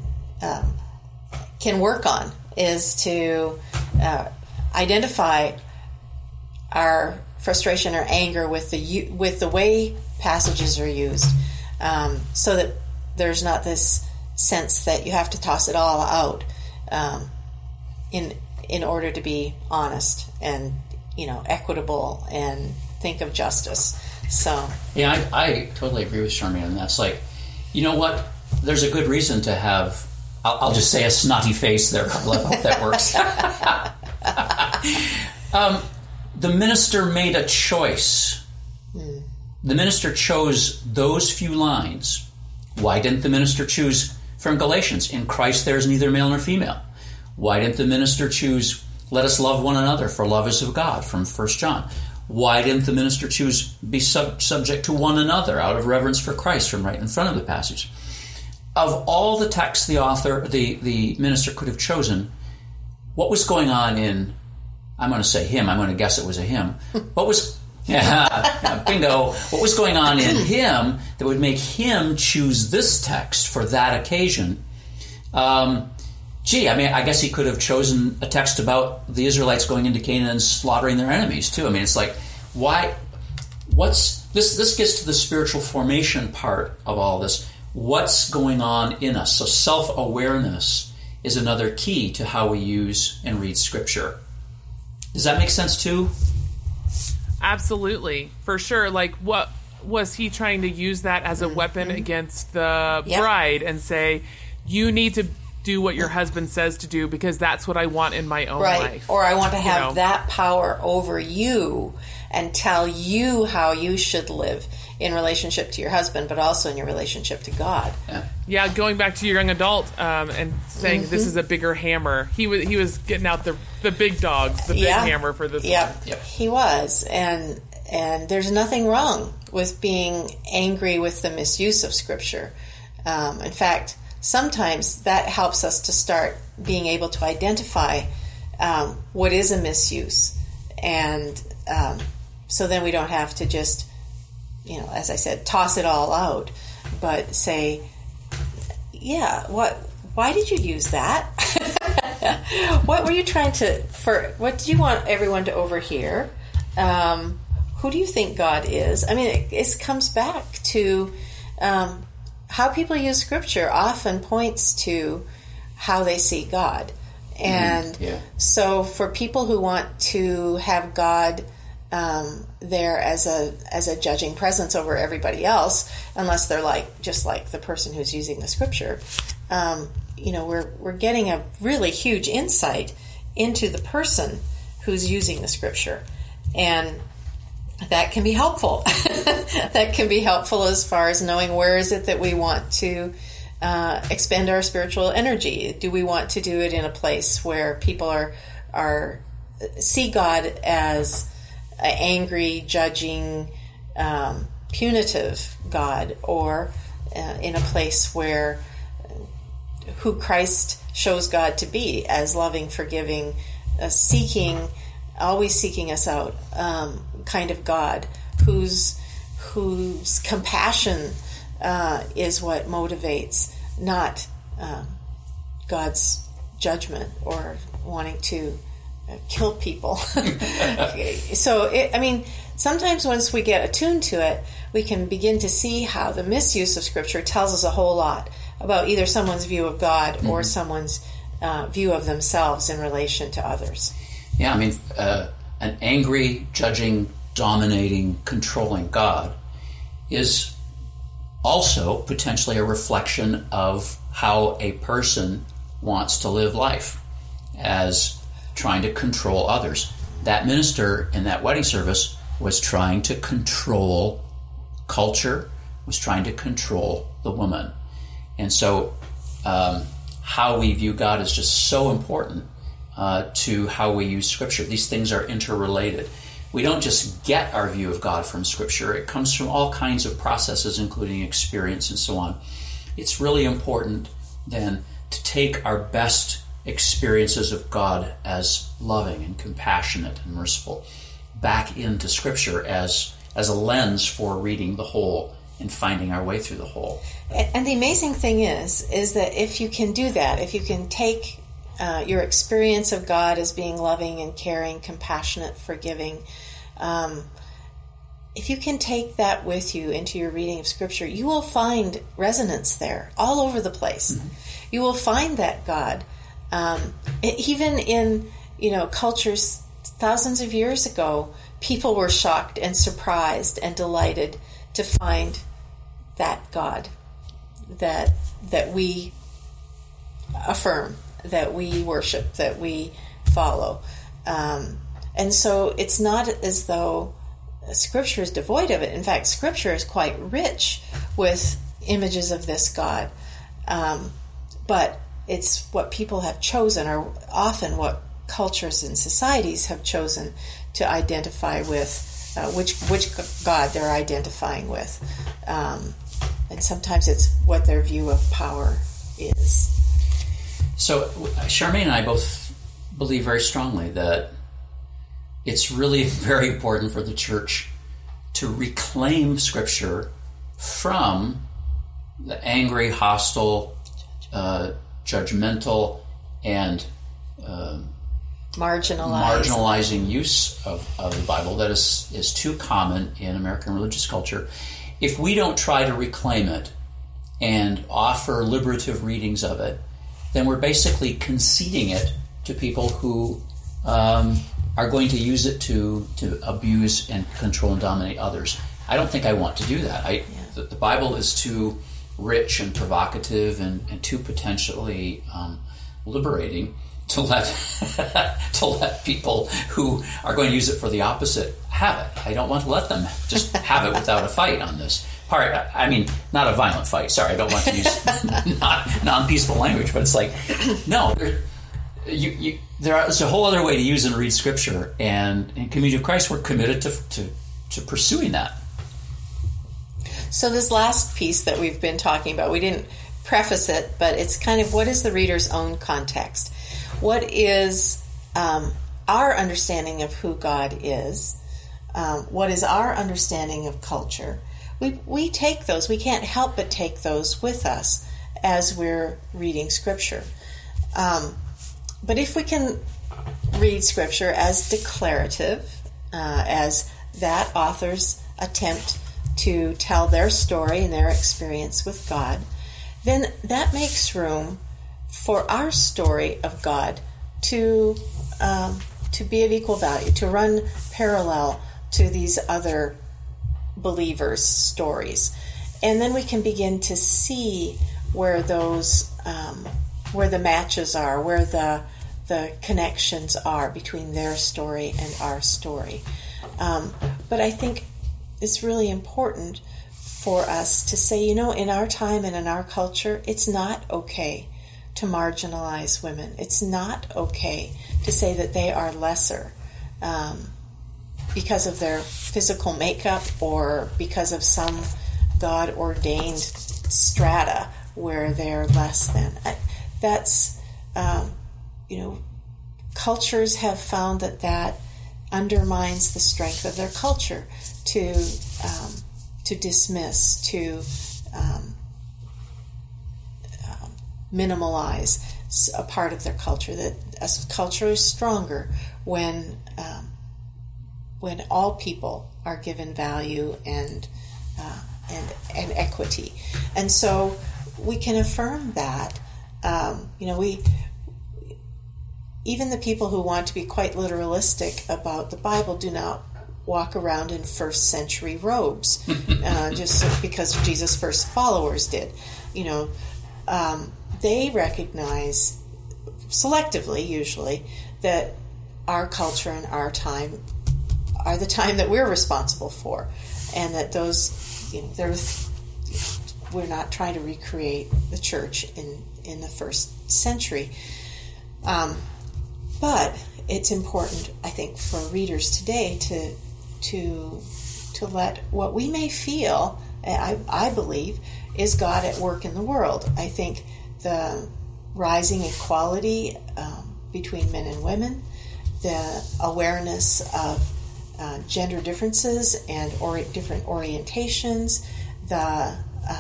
work on, is to identify our frustration or anger with the way passages are used, so that there's not this sense that you have to toss it all out in order to be honest and equitable and think of justice. So yeah, I totally agree with Charmaine, and that's like, you know what? There's a good reason to have. I'll just say a snotty face there. I hope that works. The minister made a choice. The minister chose those few lines. Why didn't the minister choose from Galatians, in Christ there is neither male nor female? Why didn't the minister choose, let us love one another, for love is of God, from 1 John? Why didn't the minister choose, be subject to one another, out of reverence for Christ, from right in front of the passage? Of all the texts the minister could have chosen, what was going on in, I'm going to say him, I'm going to guess it was a him. What was, bingo, what was going on in him that would make him choose this text for that occasion? I guess he could have chosen a text about the Israelites going into Canaan and slaughtering their enemies too. I mean, it's like, why, this gets to the spiritual formation part of all this. What's going on in us? So self-awareness is another key to how we use and read Scripture. Does that make sense too? Absolutely, for sure. Like, what was he trying to use that as a weapon against the bride and say, you need to do what your husband says to do because that's what I want in my own life. Or I want to have that power over you and tell you how you should live in relationship to your husband, but also in your relationship to God. Yeah, going back to your young adult and saying this is a bigger hammer. He was getting out the big dogs, the big hammer for this one. Yep, he was. And there's nothing wrong with being angry with the misuse of Scripture. In fact, sometimes that helps us to start being able to identify what is a misuse. And so then we don't have to just, as I said, toss it all out, but say, why did you use that? What were you what do you want everyone to overhear? Who do you think God is? I mean, it comes back to how people use Scripture often points to how they see God. And so for people who want to have God there as a judging presence over everybody else, unless they're just like the person who's using the scripture, we're getting a really huge insight into the person who's using the scripture, and that can be helpful. That can be helpful as far as knowing where is it that we want to expend our spiritual energy. Do we want to do it in a place where people are see God as an angry, judging, punitive God, or in a place where who Christ shows God to be as loving, forgiving, always seeking us out, kind of God, whose compassion is what motivates, not God's judgment or wanting to kill people. So, sometimes once we get attuned to it, we can begin to see how the misuse of Scripture tells us a whole lot about either someone's view of God or someone's view of themselves in relation to others. Yeah, an angry, judging, dominating, controlling God is also potentially a reflection of how a person wants to live life, as trying to control others. That minister in that wedding service was trying to control culture, was trying to control the woman. And so how we view God is just so important to how we use Scripture. These things are interrelated. We don't just get our view of God from Scripture. It comes from all kinds of processes, including experience and so on. It's really important then to take our best experiences of God as loving and compassionate and merciful back into Scripture as a lens for reading the whole and finding our way through the whole. And the amazing thing is that if you can do that, if you can take your experience of God as being loving and caring, compassionate, forgiving, if you can take that with you into your reading of Scripture, you will find resonance there all over the place. Mm-hmm. You will find that God, even in cultures thousands of years ago, people were shocked and surprised and delighted to find that God that we affirm, that we worship, that we follow. And so it's not as though Scripture is devoid of it. In fact, Scripture is quite rich with images of this God. But it's what people have chosen, or often what cultures and societies have chosen to identify with, which God they're identifying with. And sometimes it's what their view of power is. So Charmaine and I both believe very strongly that it's really very important for the church to reclaim Scripture from the angry, hostile, judgmental, and marginalizing use of the Bible that is too common in American religious culture. If we don't try to reclaim it and offer liberative readings of it, then we're basically conceding it to people who are going to use it to abuse and control and dominate others. I don't think I want to do that. The Bible is too rich and provocative and too potentially liberating to let people who are going to use it for the opposite have it. I don't want to let them just have it without a fight on this part. I mean, not a violent fight. Sorry, I don't want to use non-peaceful language, but it's like, no, there's a whole other way to use and read Scripture, and in Community of Christ, we're committed to pursuing that. So this last piece that we've been talking about, we didn't preface it, but it's kind of what is the reader's own context? What is our understanding of who God is? What is our understanding of culture? We take those. We can't help but take those with us as we're reading Scripture. But if we can read Scripture as declarative, as that author's attempt to tell their story and their experience with God, then that makes room for our story of God to be of equal value, to run parallel to these other believers' stories. And then we can begin to see where those, where the matches are, where the connections are between their story and our story. But I think it's really important for us to say, in our time and in our culture, it's not okay to marginalize women. It's not okay to say that they are lesser because of their physical makeup or because of some God-ordained strata where they're less than. That's, cultures have found that undermines the strength of their culture to dismiss, to minimalize a part of their culture. That a culture is stronger when all people are given value and equity, and so we can affirm that. Even the people who want to be quite literalistic about the Bible do not walk around in first century robes just because Jesus' first followers did. They recognize selectively, usually, that our culture and our time are the time that we're responsible for, and that we're not trying to recreate the church in the first century. But it's important, I think, for readers today to let what we may feel, I believe, is God at work in the world. I think the rising equality between men and women, the awareness of gender differences and different orientations, the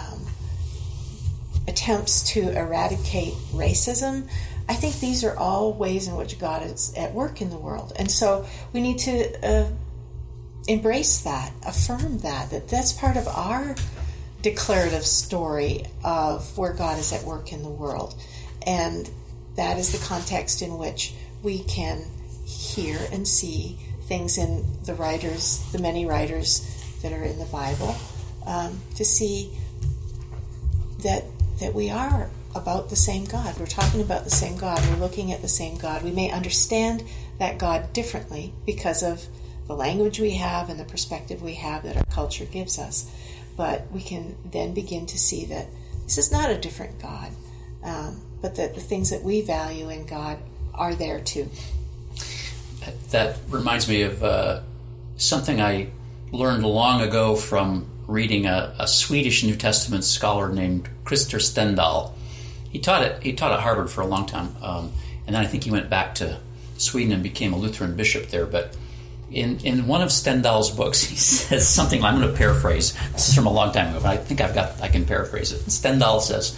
attempts to eradicate racism, I think these are all ways in which God is at work in the world. And so we need to embrace that, affirm that that's part of our declarative story of where God is at work in the world. And that is the context in which we can hear and see things in the many writers that are in the Bible, to see that we are about the same God. We're talking about the same God. We're looking at the same God. We may understand that God differently because of the language we have and the perspective we have that our culture gives us. But we can then begin to see that this is not a different God, but that the things that we value in God are there too. That reminds me of something I learned long ago from reading a Swedish New Testament scholar named Krister Stendahl. He taught at Harvard for a long time, and then I think he went back to Sweden and became a Lutheran bishop there. But in one of Stendahl's books, he says something. I'm going to paraphrase. This is from a long time ago, but I think I can paraphrase it. Stendahl says,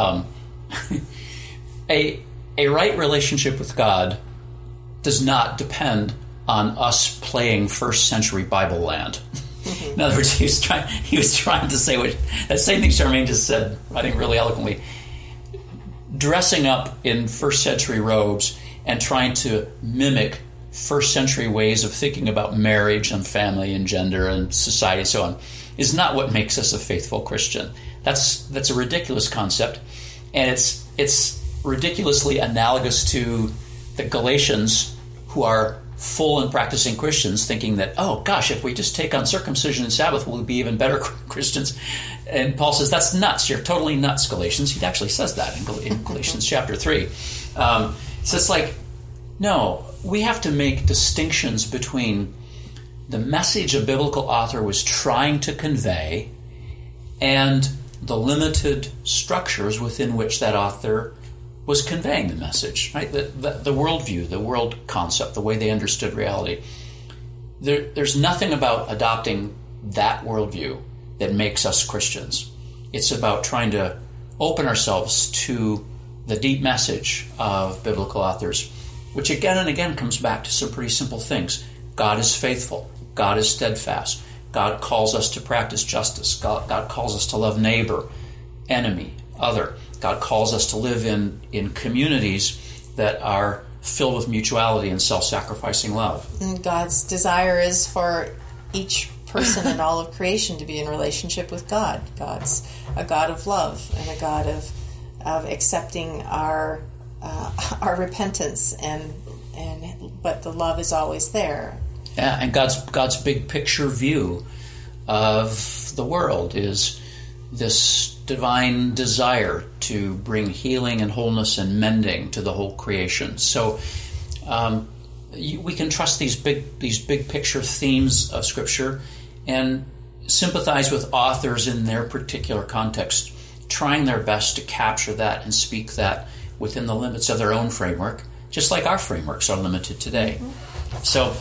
"A right relationship with God does not depend on us playing first century Bible land." Mm-hmm. In other words, he was trying to say that same thing Charmaine just said, I think really eloquently. Dressing up in first century robes and trying to mimic first century ways of thinking about marriage and family and gender and society and so on is not what makes us a faithful Christian. That's a ridiculous concept, and it's ridiculously analogous to the Galatians, who are full and practicing Christians, thinking that, oh gosh, if we just take on circumcision and Sabbath, we'll be even better Christians. And Paul says, that's nuts. You're totally nuts, Galatians. He actually says that in Galatians chapter 3. So it's like, no, we have to make distinctions between the message a biblical author was trying to convey and the limited structures within which that author was conveying the message, right? The worldview, the world concept, the way they understood reality. There's nothing about adopting that worldview that makes us Christians. It's about trying to open ourselves to the deep message of biblical authors, which again and again comes back to some pretty simple things. God is faithful. God is steadfast. God calls us to practice justice. God calls us to love neighbor, enemy, other. God calls us to live in communities that are filled with mutuality and self-sacrificing love. And God's desire is for each person and all of creation to be in relationship with God. God's a God of love and a God of accepting our repentance, but the love is always there. Yeah, and God's big picture view of the world is this divine desire to bring healing and wholeness and mending to the whole creation. So we can trust these big picture themes of Scripture and sympathize with authors in their particular context, trying their best to capture that and speak that within the limits of their own framework, just like our frameworks are limited today. Mm-hmm. So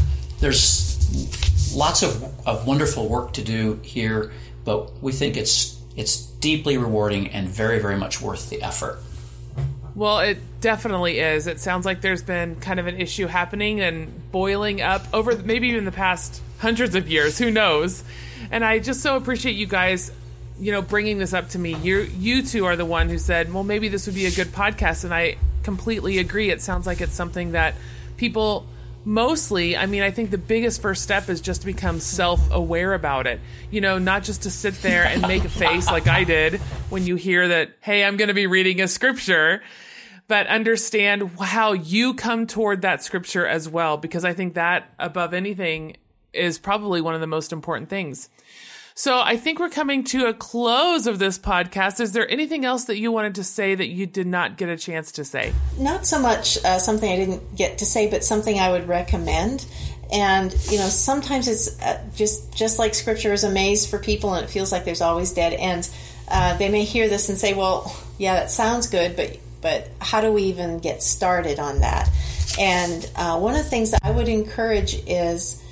there's lots of wonderful work to do here, but we think it's deeply rewarding and very, very much worth the effort. Well, it definitely is. It sounds like there's been kind of an issue happening and boiling up over maybe even the past hundreds of years. Who knows? And I just so appreciate you guys, bringing this up to me. You two are the one who said, well, maybe this would be a good podcast. And I completely agree. It sounds like it's something that people mostly, I think the biggest first step is just to become self-aware about it. Not just to sit there and make a face like I did when you hear that, hey, I'm going to be reading a scripture, but understand how you come toward that scripture as well, because I think that, above anything, is probably one of the most important things. So I think we're coming to a close of this podcast. Is there anything else that you wanted to say that you did not get a chance to say? Not so much something I didn't get to say, but something I would recommend. And, sometimes it's just like Scripture is a maze for people and it feels like there's always dead ends. They may hear this and say, well, yeah, that sounds good, but how do we even get started on that? And one of the things that I would encourage is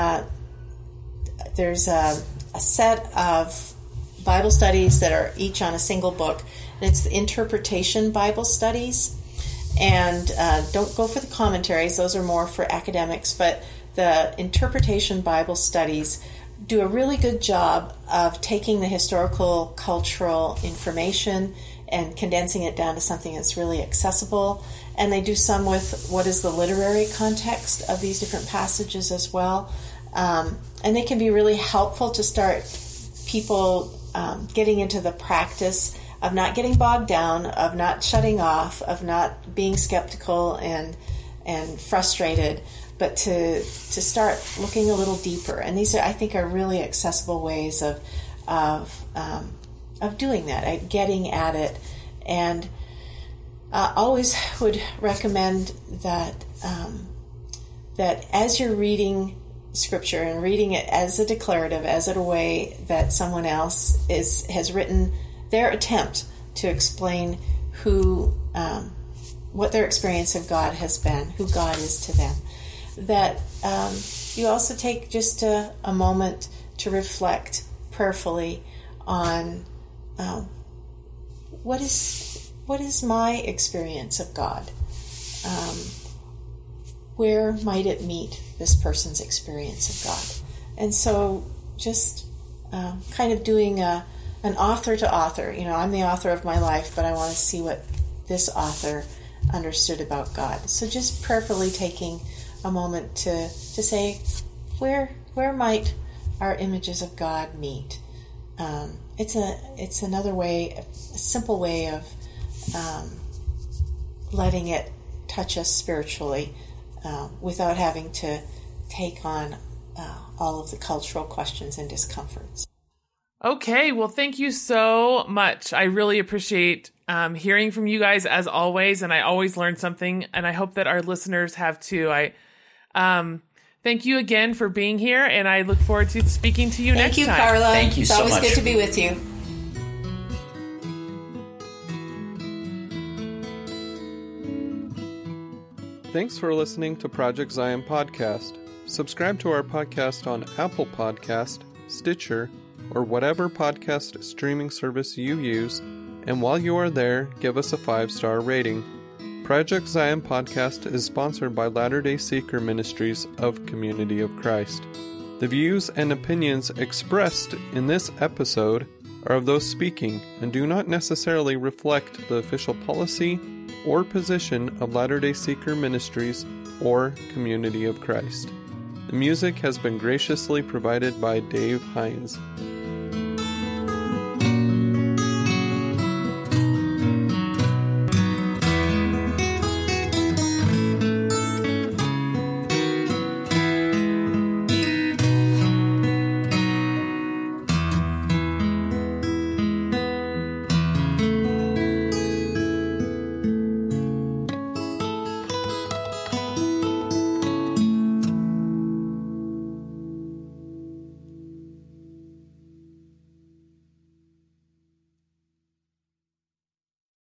there's a set of Bible studies that are each on a single book, and it's the Interpretation Bible Studies. And don't go for the commentaries, those are more for academics, but the Interpretation Bible Studies do a really good job of taking the historical, cultural information and condensing it down to something that's really accessible. And they do some with what is the literary context of these different passages as well. And they can be really helpful to start people getting into the practice of not getting bogged down, of not shutting off, of not being skeptical and frustrated, but to start looking a little deeper. And these are, I think, are really accessible ways of doing that, getting at it. And always would recommend that that as you're reading Scripture and reading it as a declarative, as a way that someone else has written their attempt to explain what their experience of God has been, who God is to them, that you also take just a moment to reflect prayerfully on what is my experience of God. Where might it meet this person's experience of God? And so just kind of doing an author to author. I'm the author of my life, but I want to see what this author understood about God. So just prayerfully taking a moment to say, where might our images of God meet? It's another way, a simple way of letting it touch us spiritually, without having to take on all of the cultural questions and discomforts. Okay, well, thank you so much. I really appreciate hearing from you guys as always, and I always learn something, and I hope that our listeners have too. I thank you again for being here, and I look forward to speaking to you next time. Thank you, Carla. Thank you so much. It's always good to be with you. Thanks for listening to Project Zion Podcast. Subscribe to our podcast on Apple Podcast, Stitcher, or whatever podcast streaming service you use, and while you are there, give us a 5-star rating. Project Zion Podcast is sponsored by Latter-day Seeker Ministries of Community of Christ. The views and opinions expressed in this episode are of those speaking and do not necessarily reflect the official policy, or position of Latter-day Seeker Ministries or Community of Christ. The music has been graciously provided by Dave Hines.